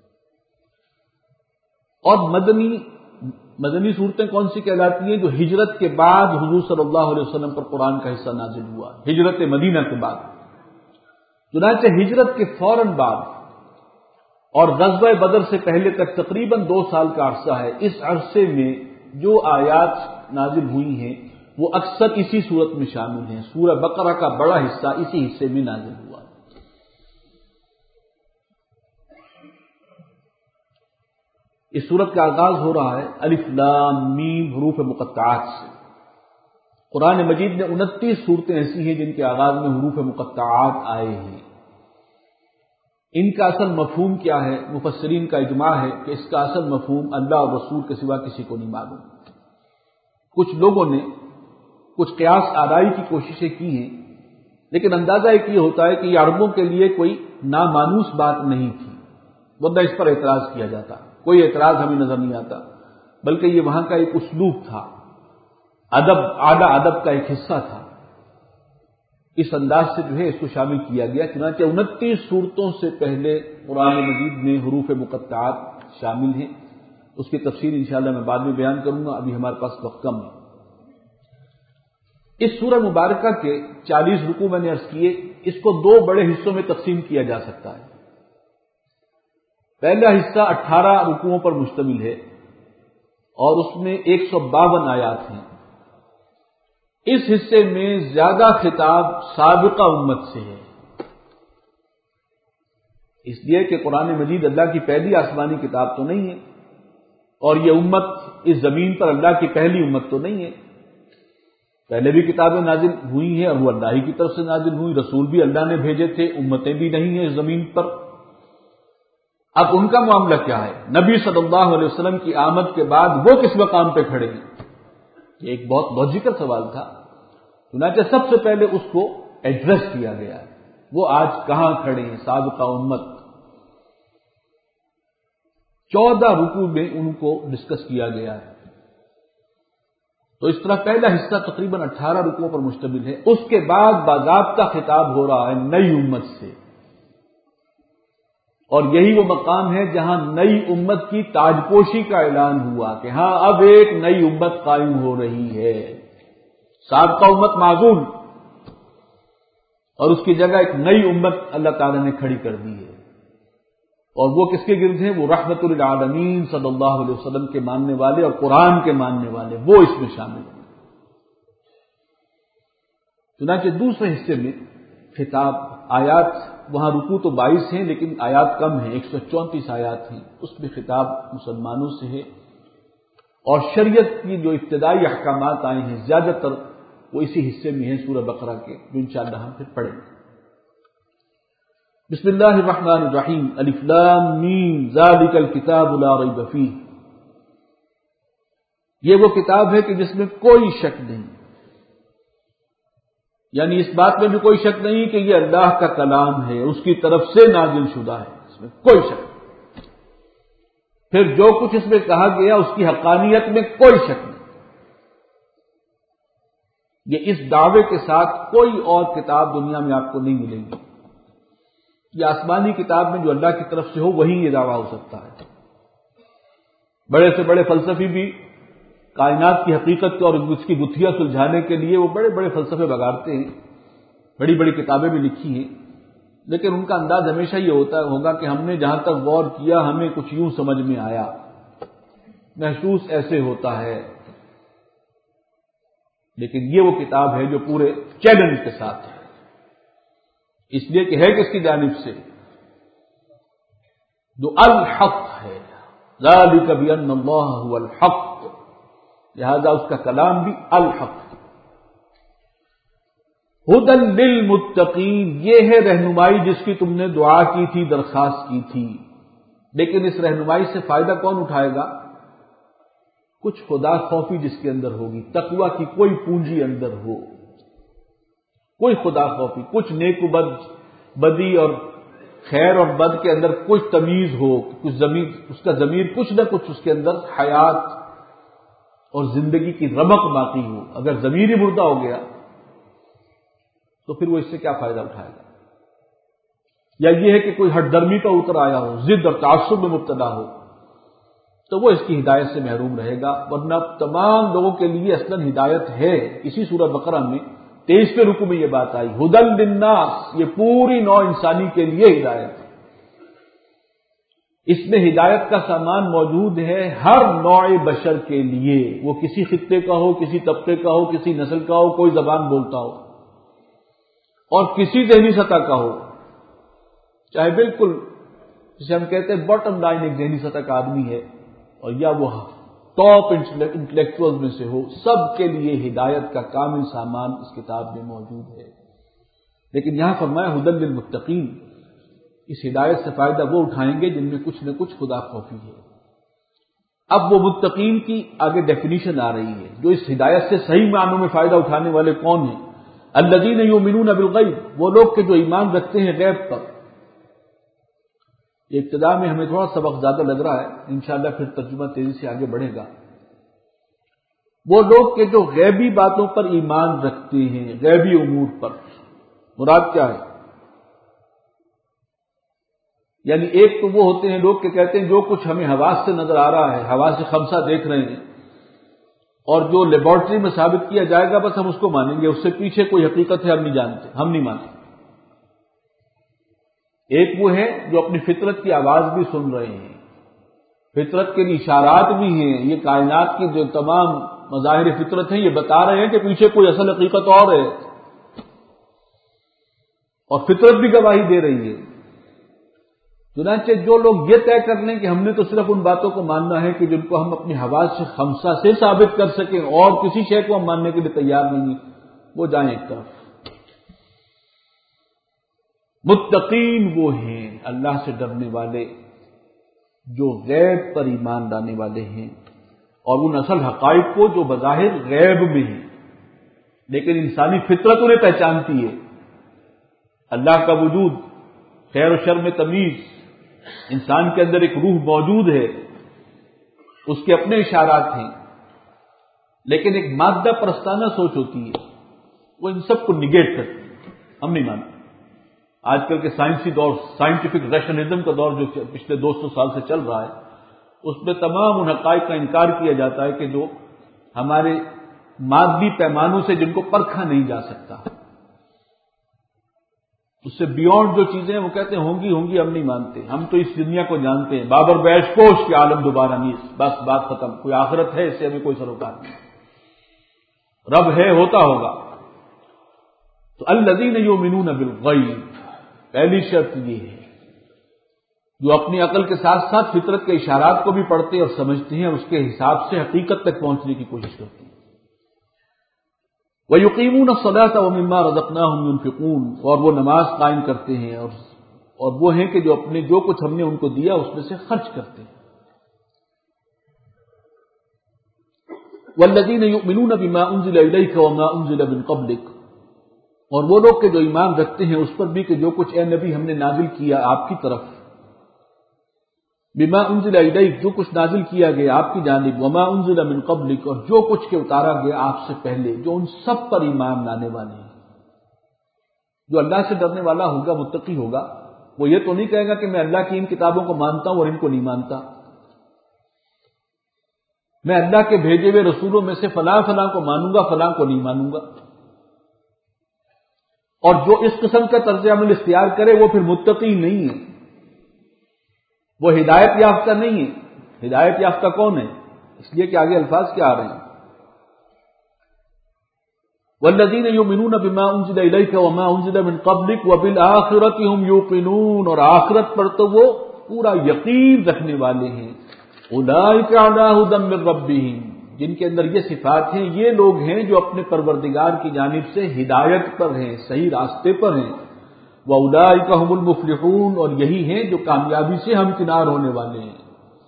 اور مدنی صورتیں کون سی کہلاتی ہیں؟ جو ہجرت کے بعد حضور صلی اللہ علیہ وسلم پر قرآن کا حصہ نازل ہوا، ہجرت مدینہ کے بعد۔ چنانچہ ہجرت کے فوراً بعد اور غزوہ بدر سے پہلے تک تقریباً 2 سال کا عرصہ ہے، اس عرصے میں جو آیات نازل ہوئی ہیں وہ اکثر اسی صورت میں شامل ہیں۔ سورہ بقرہ کا بڑا حصہ اسی حصے میں نازل ہوا۔ اس سورت کا آغاز ہو رہا ہے الف لام میم حروف مقطعات سے۔ قرآن مجید میں 29 صورتیں ایسی ہیں جن کے آغاز میں حروف مقطعات آئے ہیں۔ ان کا اصل مفہوم کیا ہے؟ مفسرین کا اجماع ہے کہ اس کا اصل مفہوم اللہ اور رسول کے سوا کسی کو نہیں معلوم۔ کچھ لوگوں نے کچھ قیاس آرائی کی کوششیں کی ہیں، لیکن اندازہ ایک یہ ہوتا ہے کہ یہ عربوں کے لیے کوئی نامانوس بات نہیں تھی، ورنہ اس پر اعتراض کیا جاتا۔ کوئی اعتراض ہمیں نظر نہیں آتا، بلکہ یہ وہاں کا ایک اسلوب تھا، ادب، اعلیٰ ادب کا ایک حصہ تھا۔ اس انداز سے جو ہے اس کو شامل کیا گیا۔ چنانچہ 29 صورتوں سے پہلے قرآن مجید میں حروف مقطعات شامل ہیں، اس کی تفصیل انشاءاللہ میں بعد میں بیان کروں گا، ابھی ہمارے پاس وقت کم ہے۔ اس سورہ مبارکہ کے 40 رکوع میں نے عرض کیے، اس کو 2 بڑے حصوں میں تقسیم کیا جا سکتا ہے۔ پہلا حصہ 18 رکوعوں پر مشتمل ہے، اور اس میں 152 آیات ہیں۔ اس حصے میں زیادہ خطاب سابقہ امت سے ہے، اس لیے کہ قرآن مجید اللہ کی پہلی آسمانی کتاب تو نہیں ہے، اور یہ امت اس زمین پر اللہ کی پہلی امت تو نہیں ہے۔ پہلے بھی کتابیں نازل ہوئی ہیں اور وہ اللہ ہی کی طرف سے نازل ہوئی، رسول بھی اللہ نے بھیجے تھے، امتیں بھی نہیں ہیں اس زمین پر۔ اب ان کا معاملہ کیا ہے؟ نبی صلی اللہ علیہ وسلم کی آمد کے بعد وہ کس مقام پہ کھڑے ہیں؟ یہ ایک بہت لاجیکل سوال تھا، چنانچہ سب سے پہلے اس کو ایڈریس کیا گیا ہے، وہ آج کہاں کھڑے ہیں سابقہ امت۔ 14 رکوع میں ان کو ڈسکس کیا گیا ہے۔ تو اس طرح پہلا حصہ تقریباً 18 رکوعوں پر مشتمل ہے۔ اس کے بعد باضابطہ خطاب ہو رہا ہے نئی امت سے، اور یہی وہ مقام ہے جہاں نئی امت کی تاجپوشی کا اعلان ہوا کہ ہاں اب ایک نئی امت قائم ہو رہی ہے، سابقہ امت معزول، اور اس کی جگہ ایک نئی امت اللہ تعالی نے کھڑی کر دی ہے۔ اور وہ کس کے گرد ہیں؟ وہ رحمت للعالمین صلی اللہ علیہ وسلم کے ماننے والے اور قرآن کے ماننے والے، وہ اس میں شامل ہیں۔ چنانچہ دوسرے حصے میں خطاب، آیات وہاں رکوع تو 22 ہیں لیکن آیات کم ہیں، 134 آیات ہیں، اس میں خطاب مسلمانوں سے ہے، اور شریعت کی جو ابتدائی احکامات آئے ہیں زیادہ تر وہ اسی حصے میں ہیں سورہ بقرہ کے، جو انشاءاللہ ہم پھر پڑھیں گے۔ بسم اللہ الرحمن الرحیم، الف لام میم ذالک الکتاب لا ریب فیہ، یہ وہ کتاب ہے کہ جس میں کوئی شک نہیں، یعنی اس بات میں بھی کوئی شک نہیں کہ یہ اللہ کا کلام ہے، اس کی طرف سے نازل شدہ ہے، اس میں کوئی شک نہیں۔ پھر جو کچھ اس میں کہا گیا اس کی حقانیت میں کوئی شک نہیں۔ یہ اس دعوے کے ساتھ کوئی اور کتاب دنیا میں آپ کو نہیں ملے گی، یہ آسمانی کتاب میں جو اللہ کی طرف سے ہو وہی یہ دعویٰ ہو سکتا ہے۔ بڑے سے بڑے فلسفی بھی کائنات کی حقیقت اور اس کی گتھیاں سلجھانے کے لیے وہ بڑے بڑے فلسفے بگاڑتے ہیں، بڑی بڑی کتابیں بھی لکھی ہیں، لیکن ان کا انداز ہمیشہ یہ ہوگا کہ ہم نے جہاں تک غور کیا ہمیں کچھ یوں سمجھ میں آیا، محسوس ایسے ہوتا ہے۔ لیکن یہ وہ کتاب ہے جو پورے چیلنج کے ساتھ ہے، اس لیے کہ ہے کس کی جانب سے؟ جو الحق ہے، ذالک بأن اللہ هو الحق، لہذا اس کا کلام بھی الحق ہے۔ ھدی للمتقین، یہ ہے رہنمائی جس کی تم نے دعا کی تھی، درخواست کی تھی، لیکن اس رہنمائی سے فائدہ کون اٹھائے گا؟ کچھ خدا خوفی جس کے اندر ہوگی، تقوی کی کوئی پونجی اندر ہو، کوئی خدا خوفی، کچھ نیک و بد، بدی اور خیر اور بد کے اندر کچھ تمیز ہو، کچھ ضمیر، اس کا ضمیر کچھ نہ کچھ اس کے اندر حیات اور زندگی کی رمق باقی ہو۔ اگر ضمیر ہی مردہ ہو گیا تو پھر وہ اس سے کیا فائدہ اٹھائے گا؟ یا یہ ہے کہ کوئی ہٹ درمی کا اتر آیا ہو، ضد اور تعصب میں مبتلا ہو، تو وہ اس کی ہدایت سے محروم رہے گا۔ ورنہ تمام لوگوں کے لیے اصلاً ہدایت ہے۔ اسی سورہ بقرہ میں 23ویں رکوع میں یہ بات آئی، ھدی للناس، یہ پوری نوع انسانی کے لیے ہدایت ہے۔ اس میں ہدایت کا سامان موجود ہے ہر نوع بشر کے لیے، وہ کسی خطے کا ہو، کسی طبقے کا ہو، کسی نسل کا ہو، کوئی زبان بولتا ہو، اور کسی ذہنی سطح کا ہو، چاہے بالکل جسے ہم کہتے ہیں باٹم لائن ایک ذہنی سطح کا آدمی ہے، اور یا وہ ٹاپ انٹلیکچوئل میں سے ہو، سب کے لیے ہدایت کا کامل سامان اس کتاب میں موجود ہے۔ لیکن یہاں فرمایا ھدی للمتقین، اس ہدایت سے فائدہ وہ اٹھائیں گے جن میں کچھ نہ کچھ خدا خوفی ہے۔ اب وہ متقین کی آگے ڈیفینیشن آ رہی ہے، جو اس ہدایت سے صحیح معنوں میں فائدہ اٹھانے والے کون ہیں؟ الذین یؤمنون بالغیب، وہ لوگ کہ جو ایمان رکھتے ہیں غیب پر۔ یہ ابتدا میں ہمیں تھوڑا سبق زیادہ لگ رہا ہے، انشاءاللہ پھر ترجمہ تیزی سے آگے بڑھے گا۔ وہ لوگ کہ جو غیبی باتوں پر ایمان رکھتے ہیں، غیبی امور پر، مراد کیا ہے؟ یعنی ایک تو وہ ہوتے ہیں لوگ کہ کہتے ہیں جو کچھ ہمیں حواس سے نظر آ رہا ہے، حواس خمسہ دیکھ رہے ہیں، اور جو لیبارٹری میں ثابت کیا جائے گا بس ہم اس کو مانیں گے، اس سے پیچھے کوئی حقیقت ہے ہم نہیں جانتے، ہم نہیں مانتے۔ ایک وہ ہے جو اپنی فطرت کی آواز بھی سن رہے ہیں، فطرت کے لیے اشارات بھی ہیں، یہ کائنات کی جو تمام مظاہر فطرت ہیں یہ بتا رہے ہیں کہ پیچھے کوئی اصل حقیقت اور ہے، اور فطرت بھی گواہی دے رہی ہے۔ چنانچہ جو لوگ یہ طے کر لیں کہ ہم نے تو صرف ان باتوں کو ماننا ہے کہ جن کو ہم اپنی حواس خمسہ سے ثابت کر سکیں اور کسی شے کو ہم ماننے کے لیے تیار نہیں ہیں، وہ جائیں ایک طرف۔ متقین وہ ہیں اللہ سے ڈرنے والے جو غیب پر ایمان لانے والے ہیں، اور ان اصل حقائق کو جو بظاہر غیب میں ہیں لیکن انسانی فطرت انہیں پہچانتی ہے۔ اللہ کا وجود، خیر و شر میں تمیز، انسان کے اندر ایک روح موجود ہے، اس کے اپنے اشارات ہیں، لیکن ایک مادہ پرستانہ سوچ ہوتی ہے، وہ ان سب کو نگیٹ کرتی ہے، ہم نہیں مانتے۔ آج کل کے سائنسی دور، سائنٹیفک ریشنلزم کا دور جو پچھلے 200 سال سے چل رہا ہے، اس میں تمام ان حقائق کا انکار کیا جاتا ہے کہ جو ہمارے مادی پیمانوں سے جن کو پرکھا نہیں جا سکتا، اس سے بیونڈ جو چیزیں وہ کہتے ہیں ہوں گی ہم نہیں مانتے، ہم تو اس دنیا کو جانتے ہیں، بابر بیش کوش کے عالم دوبارہ نیز، بس بات ختم، کوئی آخرت ہے اس سے ہمیں کوئی سروکار نہیں، رب ہے ہوتا ہوگا۔ تو الذین یؤمنون بالغیب، پہلی شرط یہ ہے جو اپنی عقل کے ساتھ ساتھ فطرت کے اشارات کو بھی پڑھتے اور سمجھتے ہیں اور اس کے حساب سے حقیقت تک پہنچنے کی کوشش کرتے ہیں۔ وَيُقِيمُونَ الصَّلَاةَ وَمِمَّا رَزَقْنَاهُمْ يُنْفِقُونَ، اور وہ نماز قائم کرتے ہیں اور وہ ہیں کہ جو اپنے جو کچھ ہم نے ان کو دیا اس میں سے خرچ کرتے ہیں۔ وَالَّذِينَ يُؤْمِنُونَ بِمَا أُنزِلَ إِلَيْكَ وَمَا أُنزِلَ مِن قَبْلِكَ، اور وہ لوگ کہ جو ایمان رکھتے ہیں اس پر بھی کہ جو کچھ اے نبی ہم نے نازل کیا آپ کی طرف، بما انزل الیک، جو کچھ نازل کیا گیا آپ کی جانب، وما انزل من قبلک، اور جو کچھ کے اتارا گیا آپ سے پہلے، جو ان سب پر ایمان لانے والے ہیں۔ جو اللہ سے ڈرنے والا ہوگا، متقی ہوگا، وہ یہ تو نہیں کہے گا کہ میں اللہ کی ان کتابوں کو مانتا ہوں اور ان کو نہیں مانتا، میں اللہ کے بھیجے ہوئے رسولوں میں سے فلاں فلاں کو مانوں گا، فلاں کو نہیں مانوں گا۔ اور جو اس قسم کا طرز عمل اختیار کرے وہ پھر متقی نہیں ہے، وہ ہدایت یافتہ نہیں ہے۔ ہدایت یافتہ کون ہے؟ اس لیے کہ آگے الفاظ کیا آ رہے ہیں، والذین یؤمنون بما انزل الیک وما انزل من قبلک وبالآخرۃ هم یوقنون، اور آخرت پر تو وہ پورا یقین رکھنے والے ہیں۔ اولئک علی ھدی من ربہم، جن کے اندر یہ صفات ہیں، یہ لوگ ہیں جو اپنے پروردگار کی جانب سے ہدایت پر ہیں، صحیح راستے پر ہیں۔ وَأُولَٰئِكَ هُمُ الْمُفْلِحُونَ، اور یہی ہیں جو کامیابی سے ہمکنار ہونے والے ہیں۔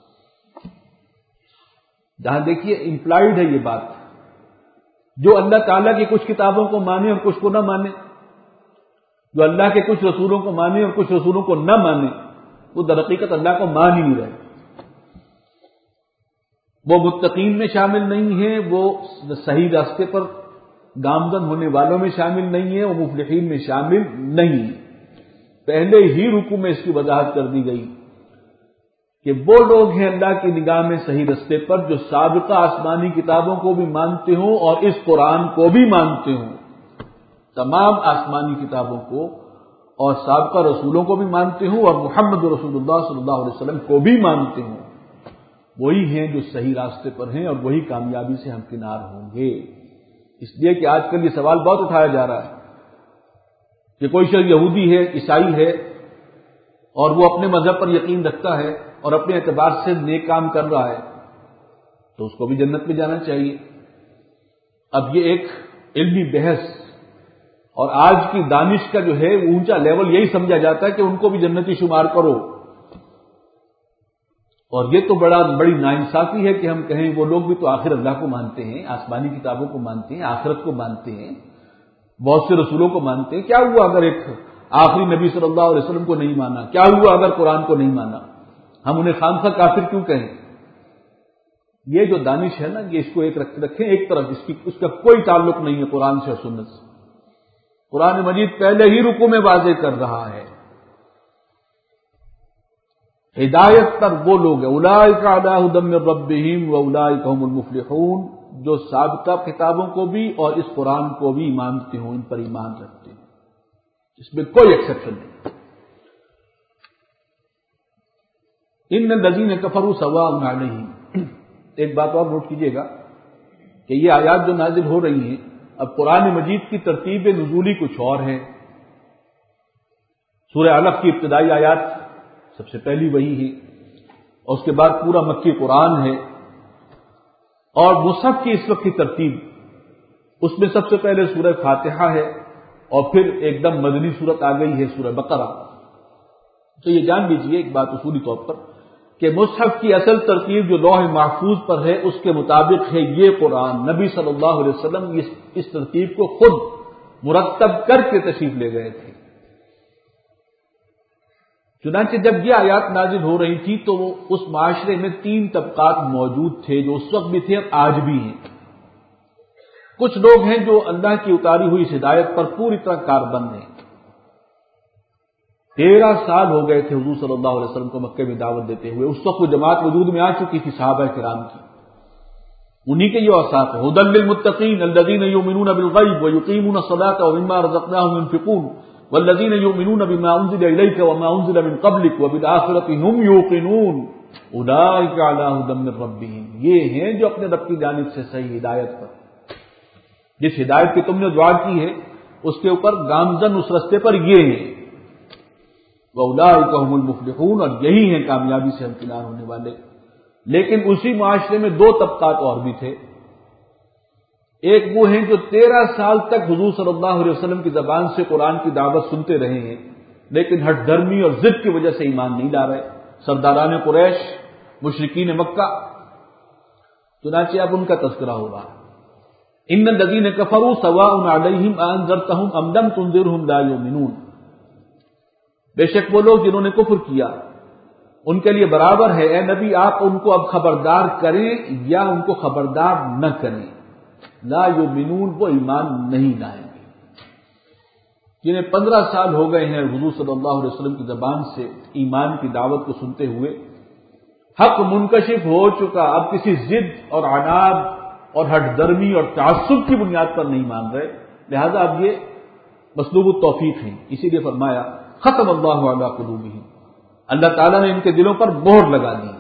جہاں دیکھیے امپلائیڈ ہے یہ بات، جو اللہ تعالیٰ کی کچھ کتابوں کو مانے اور کچھ کو نہ مانے، جو اللہ کے کچھ رسولوں کو مانے اور کچھ رسولوں کو نہ مانے، وہ در حقیقت اللہ کو مان ہی نہیں رہے۔ وہ متقین میں شامل نہیں ہیں، وہ صحیح راستے پر گامزن ہونے والوں میں شامل نہیں ہیں، وہ مفلحین میں شامل نہیں ہیں۔ پہلے ہی رکوع میں اس کی وضاحت کر دی گئی کہ وہ لوگ ہیں اللہ کی نگاہ میں صحیح راستے پر جو سابقہ آسمانی کتابوں کو بھی مانتے ہوں اور اس قرآن کو بھی مانتے ہوں، تمام آسمانی کتابوں کو اور سابقہ رسولوں کو بھی مانتے ہوں اور محمد رسول اللہ صلی اللہ علیہ وسلم کو بھی مانتے ہوں، وہی ہیں جو صحیح راستے پر ہیں اور وہی کامیابی سے ہمکنار ہوں گے۔ اس لیے کہ آج کل یہ سوال بہت اٹھایا جا رہا ہے کہ کوئی شخص یہودی ہے، عیسائی ہے، اور وہ اپنے مذہب پر یقین رکھتا ہے اور اپنے اعتبار سے نیک کام کر رہا ہے، تو اس کو بھی جنت میں جانا چاہیے۔ اب یہ ایک علمی بحث اور آج کی دانش کا جو ہے اونچا لیول یہی سمجھا جاتا ہے کہ ان کو بھی جنتی شمار کرو، اور یہ تو بڑی ناانصافی ہے کہ ہم کہیں وہ لوگ بھی تو آخر اللہ کو مانتے ہیں، آسمانی کتابوں کو مانتے ہیں، آخرت کو مانتے ہیں، بہت سے رسولوں کو مانتے ہیں، کیا ہوا اگر ایک آخری نبی صلی اللہ علیہ وسلم کو نہیں مانا؟ کیا ہوا اگر قرآن کو نہیں مانا؟ ہم انہیں خامخواہ کافر کیوں کہیں؟ یہ جو دانش ہے نا، یہ اس کو ایک رکھیں ایک طرف، اس کا کوئی تعلق نہیں ہے قرآن سے اور سنت سے۔ قرآن مجید پہلے ہی رکوع میں واضح کر رہا ہے، ہدایت پر وہ لوگ ہیں، اولئک علی ھدی من ربہم واولئک ھم المفلحون، جو سابقہ کتابوں کو بھی اور اس قرآن کو بھی مانتے ہوں، ان پر ایمان رکھتے ہیں، اس میں کوئی ایکسیپشن نہیں۔ ان الذین کفروا سواء علیہم. ایک بات اور نوٹ کیجیے گا کہ یہ آیات جو نازل ہو رہی ہیں، اب قرآن مجید کی ترتیب نزولی کچھ اور ہے. سورہ علق کی ابتدائی آیات سب سے پہلی وہی ہے، اور اس کے بعد پورا مکی قرآن ہے. اور مصحف کی اس وقت کی ترتیب، اس میں سب سے پہلے سورہ فاتحہ ہے، اور پھر ایک دم مدنی صورت آ گئی ہے سورہ بقرہ. تو یہ جان لیجیے ایک بات اصولی طور پر کہ مصحف کی اصل ترتیب جو لوح محفوظ پر ہے اس کے مطابق ہے یہ قرآن. نبی صلی اللہ علیہ وسلم اس ترتیب کو خود مرتب کر کے تشریف لے گئے تھے. چنانچہ جب یہ آیات نازل ہو رہی تھی تو وہ اس معاشرے میں 3 طبقات موجود تھے جو اس وقت بھی تھے اور آج بھی ہیں. کچھ لوگ ہیں جو اللہ کی اتاری ہوئی اس ہدایت پر پوری طرح کاربند ہیں. 13 سال ہو گئے تھے حضور صلی اللہ علیہ وسلم کو مکے میں دعوت دیتے ہوئے. اس وقت وہ جماعت وجود میں آ چکی تھی صحابہ کرام کی. انہی کے یہ اوصاف ہیں: ھدی للمتقین الذین یؤمنون بالغیب ویقیمون الصلاۃ ومما رزقناہم ينفقون والذین یؤمنون بما انزل الیک وما انزل من قبلک وبالآخرۃ هم یوقنون اولئک علی ھدی من ربہم. یہ ہیں جو اپنے رب کی جانب سے صحیح ہدایت پر، جس ہدایت کی تم نے دعا کی ہے اس کے اوپر گامزن اس رستے پر یہ ہیں. وَأُولَٰئِكَ هُمُ الْمُفْلِحُونَ، اور یہی ہیں کامیابی سے ہمکنار ہونے والے. لیکن اسی معاشرے میں 2 طبقات اور بھی تھے. ایک وہ ہیں جو 13 سال تک حضور صلی اللہ علیہ وسلم کی زبان سے قرآن کی دعوت سنتے رہے ہیں، لیکن ہٹ دھرمی اور ضد کی وجہ سے ایمان نہیں لا رہے. سرداران قریش، مشرکین مکہ. چنانچہ اب ان کا تذکرہ ہو رہا ہے. ان الذین کفروا سواء علیہم اانذرتہم ام لم تنذرہم لا یؤمنون. بے شک وہ لوگ جنہوں نے کفر کیا ان کے لیے برابر ہے اے نبی آپ ان کو اب خبردار کریں یا ان کو خبردار نہ کریں. لا یؤمنون، وہ ایمان نہیں لائیں گے. جنہیں 15 سال ہو گئے ہیں حضور صلی اللہ علیہ وسلم کی زبان سے ایمان کی دعوت کو سنتے ہوئے، حق منکشف ہو چکا، اب کسی ضد اور عناد اور ہٹ درمی اور تعصب کی بنیاد پر نہیں مان رہے، لہذا اب یہ مسلوب التوفیق ہیں. اسی لیے فرمایا ختم اللہ علی قلوبہم، اللہ تعالیٰ نے ان کے دلوں پر مہر لگا دی.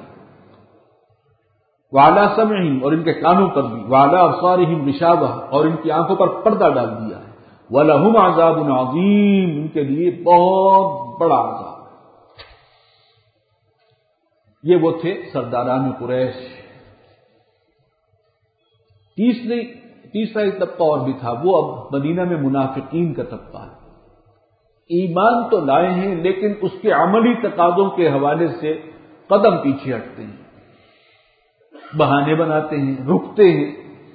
وعلی سمعہم، اور ان کے کانوں پر بھی، وعلی ابصارہم غشاوہ، اور ان کی آنکھوں پر پردہ ڈال دیا ہے. وَلَهُمْ عَذَابٌ عَظِيمٌ، ان کے لیے بہت بڑا عذاب. یہ وہ تھے سرداران قریش. تیسرا ایک طبقہ اور بھی تھا، وہ اب مدینہ میں منافقین کا طبقہ ہے. ایمان تو لائے ہیں لیکن اس کے عملی تقاضوں کے حوالے سے قدم پیچھے ہٹتے ہیں، بہانے بناتے ہیں، رکتے ہیں،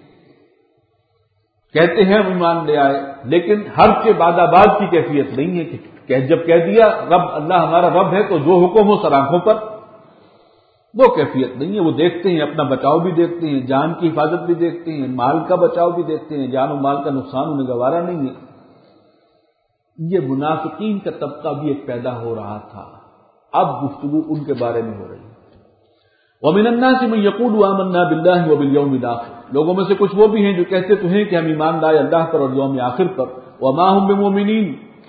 کہتے ہیں ہم ایمان لے آئے، لیکن ہر کے بعد آباد کی کیفیت نہیں ہے کہ جب کہہ دیا رب اللہ ہمارا رب ہے تو جو حکم ہو سر آنکھوں پر، وہ کیفیت نہیں ہے. وہ دیکھتے ہیں، اپنا بچاؤ بھی دیکھتے ہیں، جان کی حفاظت بھی دیکھتے ہیں، مال کا بچاؤ بھی دیکھتے ہیں، جان و مال کا نقصان انہیں گوارا نہیں ہے. یہ منافقین کا طبقہ بھی ایک پیدا ہو رہا تھا. اب گفتگو ان کے بارے میں ہو رہی ہے. وَمِنَ النَّاسِ مَن يَقُولُ آمَنَّا بِاللَّهِ وَبِالْيَوْمِ الْآخِرِ، لوگوں میں سے کچھ وہ بھی ہیں جو کہتے تو ہیں کہ ہم ایمان لائے اللہ پر اور یوم آخر پر. وَمَا هُم بِمُؤْمِنِينَ،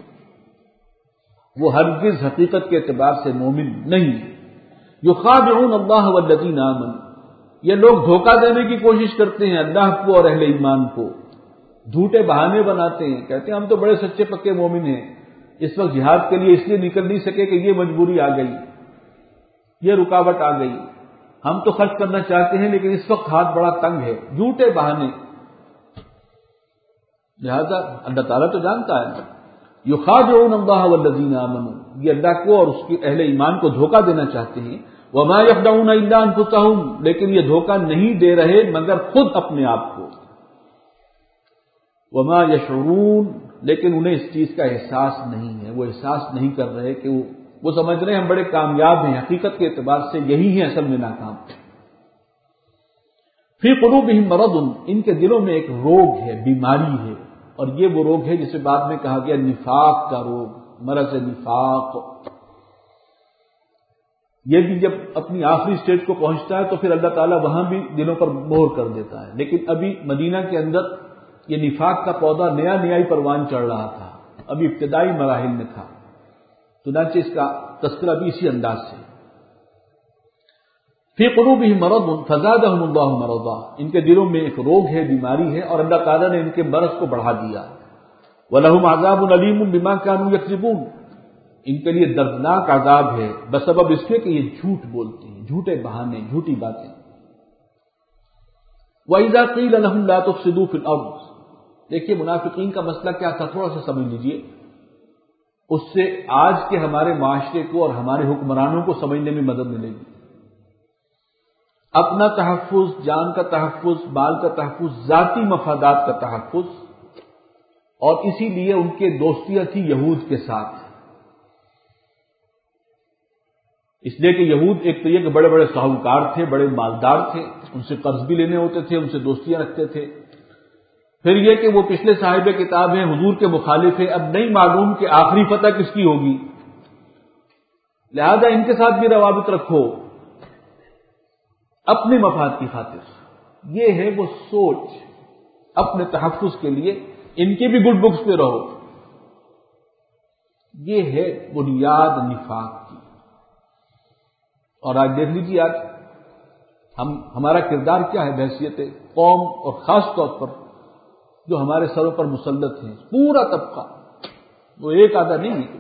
وہ ہرگز حقیقت کے اعتبار سے مومن نہیں. يُخَادِعُونَ اللَّهَ وَالَّذِينَ آمَنُوا، یہ لوگ دھوکہ دینے کی کوشش کرتے ہیں اللہ کو اور اہل ایمان کو. جھوٹے بہانے بناتے ہیں، کہتے ہیں ہم تو بڑے سچے پکے مومن ہیں، اس وقت جہاد کے لیے اس لیے نکل نہیں سکے کہ یہ مجبوری آ گئی، یہ رکاوٹ آ گئی، ہم تو خرچ کرنا چاہتے ہیں لیکن اس وقت ہاتھ بڑا تنگ ہے. جھوٹے بہانے. لہذا اللہ تعالیٰ تو جانتا ہے. یخادعون اللہ والذین آمنوا، یہ اللہ کو اور اس کے اہل ایمان کو دھوکہ دینا چاہتے ہیں. وما یخدعون الا انفسهم، لیکن یہ دھوکہ نہیں دے رہے مگر خود اپنے آپ کو. وما یشعرون، لیکن انہیں اس چیز کا احساس نہیں ہے، وہ احساس نہیں کر رہے کہ وہ سمجھ رہے ہیں ہم بڑے کامیاب ہیں، حقیقت کے اعتبار سے یہی ہے اصل میں ناکام. فی قلوبہم مرض، ان کے دلوں میں ایک روگ ہے، بیماری ہے، اور یہ وہ روگ ہے جسے بعد میں کہا گیا نفاق کا روگ، مرض نفاق. یہ بھی جب اپنی آخری سٹیج کو پہنچتا ہے تو پھر اللہ تعالیٰ وہاں بھی دلوں پر مہر کر دیتا ہے. لیکن ابھی مدینہ کے اندر یہ نفاق کا پودا نیا ہی پروان چڑھ رہا تھا، ابھی ابتدائی مراحل میں تھا. چنانچہ اس کا تذکرہ بھی اسی انداز سے. فی قلوبہم مرض فزادہم اللہ مرضا، ان کے دلوں میں ایک روگ ہے، بیماری ہے، اور اللہ تعالیٰ نے ان کے مرض کو بڑھا دیا۔ وَلَهُمْ عَذَابٌ أَلِيمٌ بِمَا كَانُوا يَكْذِبُونَ، ان کے لیے دردناک عذاب ہے بسبب اس کے کہ یہ جھوٹ بولتے ہیں، جھوٹے بہانے، جھوٹی باتیں۔ وَإِذَا قِيلَ لَهُمْ لَا تُفْسِدُوا فِي الْأَرْضِ، دیکھیے منافقین کا مسئلہ کیا تھا، تھوڑا سا سمجھ لیجئے، اس سے آج کے ہمارے معاشرے کو اور ہمارے حکمرانوں کو سمجھنے میں مدد ملے گی۔ اپنا تحفظ، جان کا تحفظ، مال کا تحفظ، ذاتی مفادات کا تحفظ، اور اسی لیے ان کے دوستیاں تھی یہود کے ساتھ، اس لیے کہ یہود ایک تو یہ کہ بڑے بڑے ساہوکار تھے، بڑے مالدار تھے، ان سے قرض بھی لینے ہوتے تھے، ان سے دوستیاں رکھتے تھے۔ پھر یہ کہ وہ پچھلے صاحب کتاب ہیں، حضور کے مخالف ہیں، اب نہیں معلوم کہ آخری فتح کس کی ہوگی، لہذا ان کے ساتھ بھی روابط رکھو اپنے مفاد کی خاطر۔ یہ ہے وہ سوچ، اپنے تحفظ کے لیے ان کی بھی گڈ بکس پہ رہو، یہ ہے بنیاد نفاق کی۔ اور آج دیکھ لیجیے، آج ہمارا کردار کیا ہے بحیثیت قوم، اور خاص طور پر جو ہمارے سروں پر مسلط ہیں، پورا طبقہ، وہ ایک آدھا نہیں ہے۔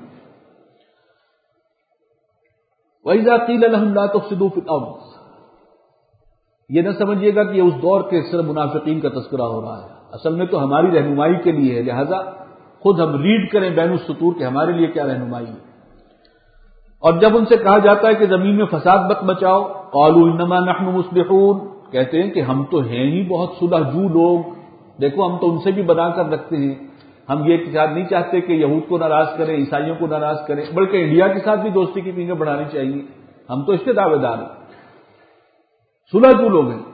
وَإِذَا قِيلَ لَهُمْ لَا تُفْسِدُوا فِي الْأَرْضِ، یہ نہ سمجھیے گا کہ یہ اس دور کے صرف منافقین کا تذکرہ ہو رہا ہے، اصل میں تو ہماری رہنمائی کے لیے ہے، لہذا خود ہم ریڈ کریں بین السطور کہ ہمارے لیے کیا رہنمائی ہے۔ اور جب ان سے کہا جاتا ہے کہ زمین میں فساد مت مچاؤ، قالوا انما نحن مصلحون، کہتے ہیں کہ ہم تو ہیں ہی بہت صلح جو لوگ، دیکھو ہم تو ان سے بھی بنا کر رکھتے ہیں، ہم یہ نہیں چاہتے کہ یہود کو ناراض کریں، عیسائیوں کو ناراض کریں، بلکہ انڈیا کے ساتھ بھی دوستی کی پیکیں بڑھانی چاہیے، ہم تو اس کے دعوے دار ہیں، صلح جو لوگ ہیں۔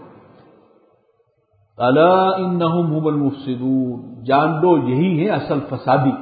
الا انہم هم المفسدون، جان لو یہی ہے اصل فسادی،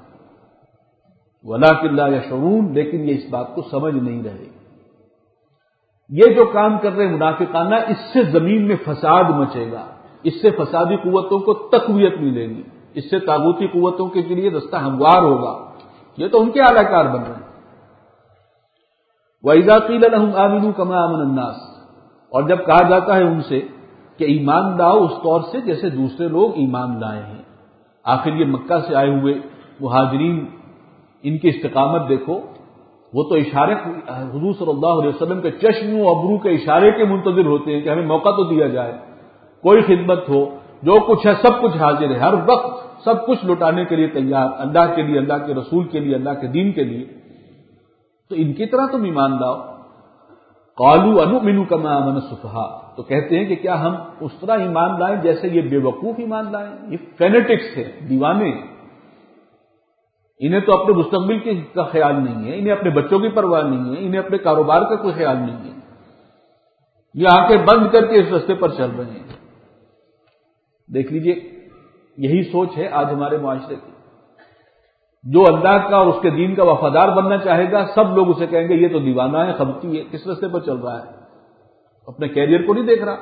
ولکن لا یشعرون، لیکن یہ اس بات کو سمجھ نہیں رہے۔ یہ جو کام کر رہے منافقانہ، اس سے زمین میں فساد مچے گا، اس سے فسادی قوتوں کو تقویت ملے گی، اس سے طاغوتی قوتوں کے لیے رستہ ہموار ہوگا، یہ تو ان کے اعلی کار بن رہے ہیں۔ وَإِذَا قِيلَ لَهُمْ آمِنُوا كَمَا آمَنَ النَّاسُ، اور جب کہا جاتا ہے ان سے کہ ایمان لاؤ اس طور سے جیسے دوسرے لوگ ایمان لائے ہیں۔ آخر یہ مکہ سے آئے ہوئے مہاجرین، ان کی استقامت دیکھو، وہ تو اشارے حضور صلی اللہ علیہ وسلم کے چشم و ابرو کے اشارے کے منتظر ہوتے ہیں کہ ہمیں موقع تو دیا جائے، کوئی خدمت ہو، جو کچھ ہے سب کچھ حاضر ہے، ہر وقت سب کچھ لوٹانے کے لیے تیار، اللہ کے لیے، اللہ کے رسول کے لیے، اللہ کے دین کے لیے۔ تو ان کی طرح تم ایمان لاؤ۔ قالوا انؤمن كما آمن السفهاء، تو کہتے ہیں کہ کیا ہم اس طرح ایمان لائیں جیسے یہ بے وقوف ایمان لائیں، یہ فینیٹکس ہے، دیوانے، انہیں تو اپنے مستقبل کا خیال نہیں ہے، انہیں اپنے بچوں کی پرواہ نہیں ہے، انہیں اپنے کاروبار کا کوئی خیال نہیں ہے، یہ آنکھیں بند کر کے اس راستے پر چل رہے ہیں۔ دیکھ لیجئے، یہی سوچ ہے آج ہمارے معاشرے کی۔ جو اللہ کا اور اس کے دین کا وفادار بننا چاہے گا، سب لوگ اسے کہیں گے یہ تو دیوانہ ہے، خبتی ہے، کس راستے پر چل رہا ہے، اپنے کیریئر کو نہیں دیکھ رہا۔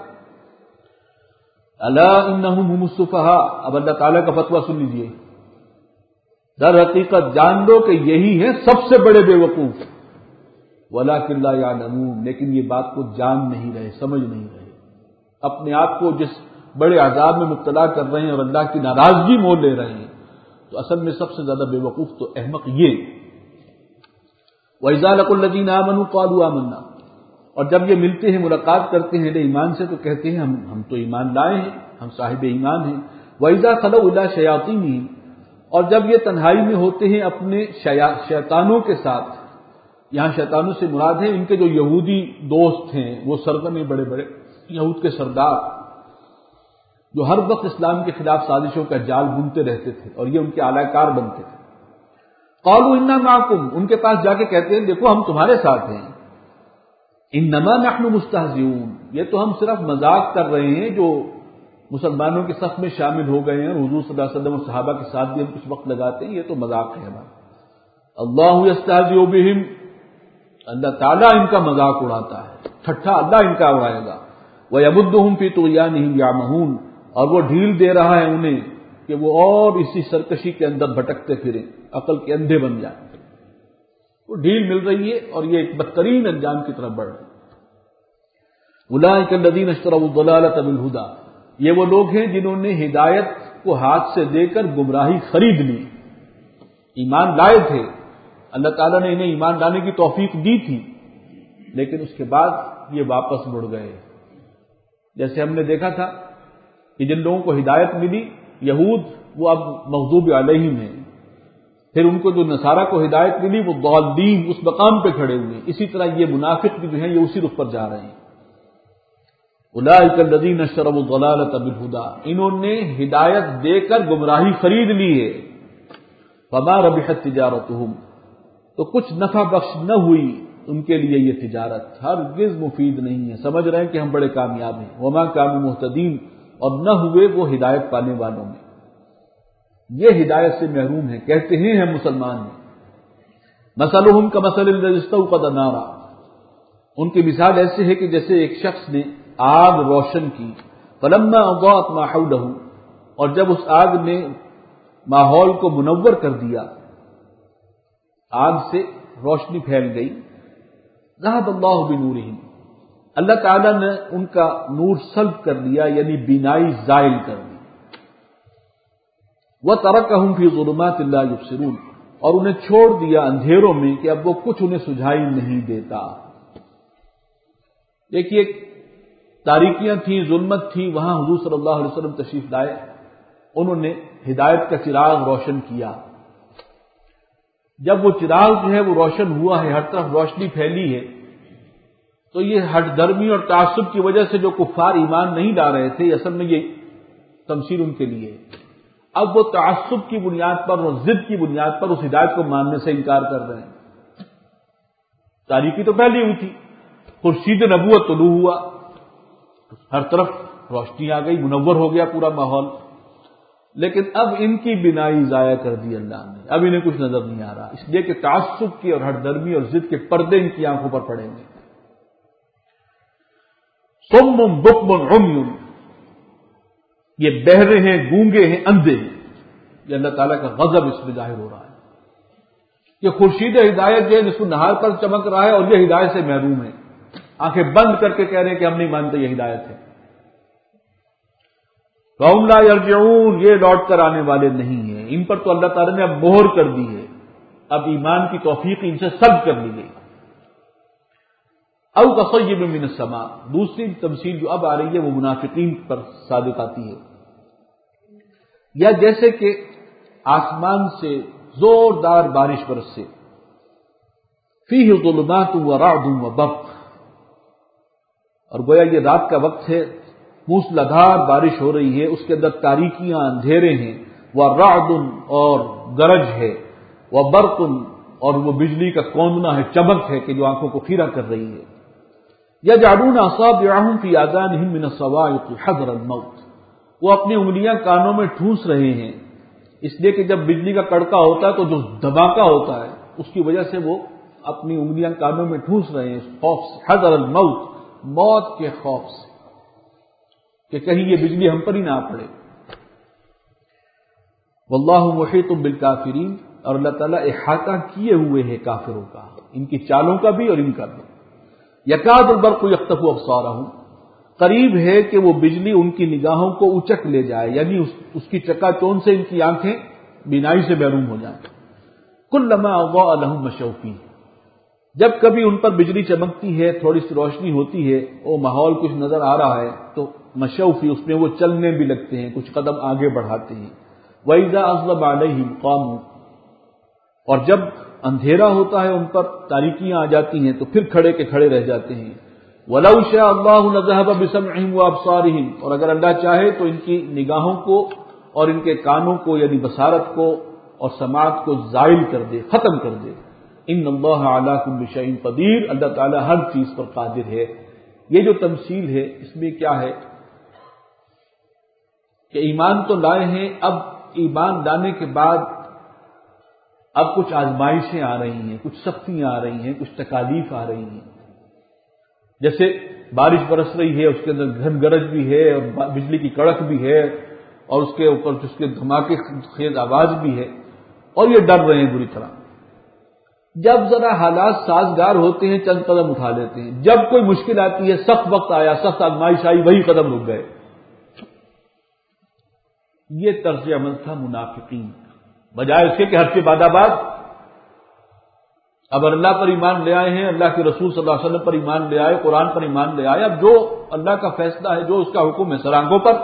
الا انہم هم السفہاء، اب اللہ تعالیٰ کا فتویٰ سن لیجئے، در حقیقت جان لو کہ یہی ہے سب سے بڑے بے وقوف، ولکن لا یعلمون، لیکن یہ بات کو جان نہیں رہے، سمجھ نہیں رہے، اپنے آپ کو جس بڑے عذاب میں مبتلا کر رہے ہیں اور اللہ کی ناراضگی مول لے رہے ہیں، تو اصل میں سب سے زیادہ بے وقوف تو احمق یہ۔ وَإِذَا لَقُوا الَّذِينَ آمَنُوا قَالُوا آمَنَّا، اور جب یہ ملتے ہیں، ملاقات کرتے ہیں اہل ایمان سے، تو کہتے ہیں ہم تو ایمان لائے ہیں، ہم صاحب ایمان ہیں۔ وَإِذَا خَلَوْا إِلَىٰ شَيَاطِينِهِمْ، اور جب یہ تنہائی میں ہوتے ہیں اپنے شیطانوں کے ساتھ، یہاں شیطانوں سے مراد ہے ان کے جو یہودی دوست ہیں، وہ سرگنے بڑے بڑے یہود کے سردار، جو ہر وقت اسلام کے خلاف سازشوں کا جال بنتے رہتے تھے، اور یہ ان کے اعلی کار بنتے تھے۔ قالوا انا معکم، ان کے پاس جا کے کہتے ہیں دیکھو ہم تمہارے ساتھ ہیں۔ انما نحن مستہزئون، یہ تو ہم صرف مذاق کر رہے ہیں، جو مسلمانوں کے صف میں شامل ہو گئے ہیں، حضور صلی اللہ علیہ وسلم اور صحابہ کے ساتھ بھی ہم کچھ وقت لگاتے ہیں، یہ تو مذاق ہے ہمارا۔ اللہ یستہزئ بہم، اللہ تعالیٰ ان کا مذاق اڑاتا ہے، ٹھٹھا اللہ ان کا اڑائے گا۔ وَيَمُدُّهُمْ فِي طُغْيَانِهِمْ يَعْمَهُونَ، اور وہ ڈھیل دے رہا ہے انہیں کہ وہ اور اسی سرکشی کے اندر بھٹکتے پھریں، عقل کے اندھے بن جائیں، وہ ڈھیل مل رہی ہے اور یہ ایک بدترین انجام کی طرف بڑھ رہی ہے۔ اولئک الذین اشتروا الضلالۃ بالہدی، یہ وہ لوگ ہیں جنہوں نے ہدایت کو ہاتھ سے دے کر گمراہی خرید لی. ایمان لائے تھے، اللہ تعالیٰ نے انہیں ایمان لانے کی توفیق دی تھی، لیکن اس کے بعد یہ واپس مڑ گئے. جیسے ہم نے دیکھا تھا کہ جن لوگوں کو ہدایت ملی، یہود، وہ اب مغضوب علیہم ہیں. پھر ان کو جو نصارہ کو ہدایت ملی وہ ضالین اس مقام پہ کھڑے ہوئے. اسی طرح یہ منافق بھی جو ہیں یہ اسی رخ پر جا رہے ہیں. اولئک الذین اشتروا الضلالۃ بالہدی، انہوں نے ہدایت دے کر گمراہی خرید لی ہے. فما ربحت تجارتہم، تو کچھ نفع بخش نہ ہوئی ان کے لیے یہ تجارت، ہرگز مفید نہیں ہے. سمجھ رہے ہیں کہ ہم بڑے کامیاب ہیں. وما کانوا مہتدین، اور نہ ہوئے وہ ہدایت پانے والوں میں. یہ ہدایت سے محروم ہیں، کہتے ہیں ہم مسلمان ہیں. مثلہم کمثل الذی استوقد نارا، ان کی مثال ایسے ہے کہ جیسے ایک شخص نے آگ روشن کی. فلما اضاءت ما حولہ، اور جب اس آگ نے ماحول کو منور کر دیا، آگ سے روشنی پھیل گئی. ذهب اللہ بنورہم، اللہ تعالیٰ نے ان کا نور سلب کر لیا، یعنی بینائی زائل کر دی. وَتَرَكَهُمْ فِي ظُلُمَاتٍ لَا يُبْصِرُونَ، اور انہیں چھوڑ دیا اندھیروں میں کہ اب وہ کچھ انہیں سجھائی نہیں دیتا. دیکھیے تاریکیاں تھیں، ظلمت تھی، وہاں حضور صلی اللہ علیہ وسلم تشریف لائے، انہوں نے ہدایت کا چراغ روشن کیا. جب وہ چراغ جو ہے وہ روشن ہوا ہے، ہر طرف روشنی پھیلی ہے، تو یہ ہٹ درمی اور تعصب کی وجہ سے جو کفار ایمان نہیں لا رہے تھے، اصل میں یہ تمثیل ان کے لیے. اب وہ تعصب کی بنیاد پر اور ضد کی بنیاد پر اس ہدایت کو ماننے سے انکار کر رہے ہیں. تاریکی تو پہلے ہوئی تھی، خورشید نبوت طلوع ہوا، ہر طرف روشنی آ گئی، منور ہو گیا پورا ماحول. لیکن اب ان کی بینائی ضائع کر دی اللہ نے، اب انہیں کچھ نظر نہیں آ رہا، اس لیے کہ تعصب کی اور ہٹ درمی اور ضد کے پردے ان کی آنکھوں پر پڑیں گے. صم بکم عمی، یہ بہرے ہیں، گونگے ہیں، اندھے ہیں. یہ اللہ تعالیٰ کا غضب اس میں ظاہر ہو رہا ہے. یہ خورشید ہدایت جو ہے جس کو نہار پر چمک رہا ہے، اور یہ ہدایت سے محروم ہے، آنکھیں بند کر کے کہہ رہے ہیں کہ ہم نہیں مانتے یہ ہدایت ہے. فَهُمْ لَا يَرْجِعُونَ، یہ لوٹ کر آنے والے نہیں ہیں. ان پر تو اللہ تعالیٰ نے اب مہر کر دی ہے، اب ایمان کی توفیق ان سے سلب کر لی گئی. او کصیب من السماء، دوسری تمثیل جو اب آ رہی ہے وہ منافقین پر صادق آتی ہے. یا جیسے کہ آسمان سے زوردار بارش برسے، فیہ ظلمات ورعد وبرق، اور گویا یہ رات کا وقت ہے، موسلادھار بارش ہو رہی ہے، اس کے اندر تاریکیاں، اندھیرے ہیں، ورعد، اور گرج ہے، وبرق، اور وہ بجلی کا کوندنا ہے، چمک ہے کہ جو آنکھوں کو خیرہ کر رہی ہے. یجعلون اصابعهم فی آذانهم من الصواعق حذر الموت، وہ اپنی انگلیاں کانوں میں ٹھونس رہے ہیں، اس لیے کہ جب بجلی کا کڑکا ہوتا ہے تو جو دھماکہ ہوتا ہے اس کی وجہ سے وہ اپنی انگلیاں کانوں میں ٹھونس رہے ہیں، خوف سے، حذر الموت، موت کے خوف سے کہ کہیں یہ بجلی ہم پر ہی نہ پڑے. واللہ محیط بالکافرین، اور اللہ تعالیٰ احاطہ کیے ہوئے ہے کافروں کا، ان کی چالوں کا بھی اور ان کا بھی. یکاد البرق یخطف ابصارہم، قریب ہے کہ وہ بجلی ان کی نگاہوں کو اچک لے جائے، یعنی اس کی چکا چون سے ان کی آنکھیں بینائی سے محروم ہو جائیں. کلما اضاء لهم مشوا فیہ، جب کبھی ان پر بجلی چمکتی ہے، تھوڑی سی روشنی ہوتی ہے، وہ ماحول کچھ نظر آ رہا ہے تو مشوا فیہ، اس میں وہ چلنے بھی لگتے ہیں، کچھ قدم آگے بڑھاتے ہیں. وَإِذَا أَظْلَمَ عَلَيْهِمْ قَامُوا، اور جب اندھیرا ہوتا ہے ان پر، تاریکیاں آ جاتی ہیں تو پھر کھڑے کے کھڑے رہ جاتے ہیں. وَلَوْ شَاءَ اللَّهُ لَذَهَبَ بِسَمْعِهِمْ وَأَبْصَارِهِمْ، اور اگر اللہ چاہے تو ان کی نگاہوں کو اور ان کے کانوں کو، یعنی بصارت کو اور سماعت کو زائل کر دے، ختم کر دے. ان اللہ علی کل شیء قدیر، اللہ تعالیٰ ہر چیز پر قادر ہے. یہ جو تمثیل ہے اس میں کیا ہے کہ ایمان تو لائے ہیں، اب ایمان لانے کے بعد اب کچھ آزمائشیں آ رہی ہیں، کچھ سختیاں آ رہی ہیں، کچھ تکالیف آ رہی ہیں. جیسے بارش برس رہی ہے، اس کے اندر گھن گرج بھی ہے اور بجلی کی کڑک بھی ہے، اور اس کے اوپر اس کے دھماکے خیز آواز بھی ہے، اور یہ ڈر رہے ہیں بری طرح. جب ذرا حالات سازگار ہوتے ہیں چند قدم اٹھا لیتے ہیں، جب کوئی مشکل آتی ہے، سخت وقت آیا، سخت آزمائش آئی، وہی قدم رک گئے۔ یہ طرز عمل تھا منافقین، بجائے اس کے کہ ہر کے بعد آباد اب اللہ پر ایمان لے آئے ہیں، اللہ کے رسول صلی اللہ علیہ وسلم پر ایمان لے آئے، قرآن پر ایمان لے آئے، اب جو اللہ کا فیصلہ ہے، جو اس کا حکم ہے، سرانگوں پر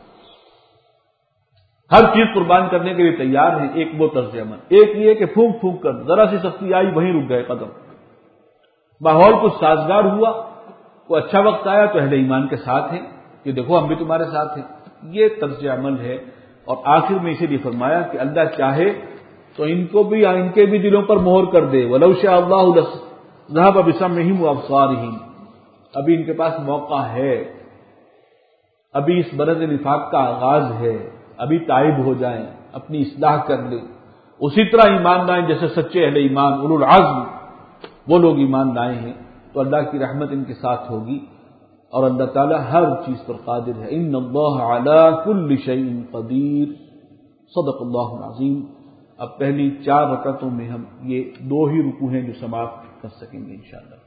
ہر چیز قربان کرنے کے لیے تیار ہیں۔ ایک وہ طرز عمل، ایک یہ کہ پھونک پھونک کر ذرا سی سختی آئی وہیں رک گئے قدم، ماحول کچھ سازگار ہوا، کوئی اچھا وقت آیا تو اہل ایمان کے ساتھ ہیں کہ دیکھو ہم بھی تمہارے ساتھ ہیں۔ یہ طرز عمل ہے، اور آخر میں اسی لیے فرمایا کہ اللہ چاہے تو ان کو بھی، ان کے بھی دلوں پر مہر کر دے، وَلَوْ شَاءَ اللَّهُ لَذَهَبَ بِسَمْعِهِمْ وَأَبْصَارِهِمْ۔ ابھی ان کے پاس موقع ہے، ابھی اس برس نفاق کا آغاز ہے، ابھی تائب ہو جائیں، اپنی اصلاح کر لیں، اسی طرح ایمان لائیں جیسے سچے اہل ایمان اولو العزم وہ لوگ ایمان لائے ہیں، تو اللہ کی رحمت ان کے ساتھ ہوگی، اور اللہ تعالیٰ ہر چیز پر قادر ہے۔ ان اللہ علی کل شیء قدیر، صدق اللہ العظیم۔ اب پہلی 4 رکعتوں میں ہم یہ 2 ہی رکوع ہیں جو سماعت کر سکیں گے انشاءاللہ۔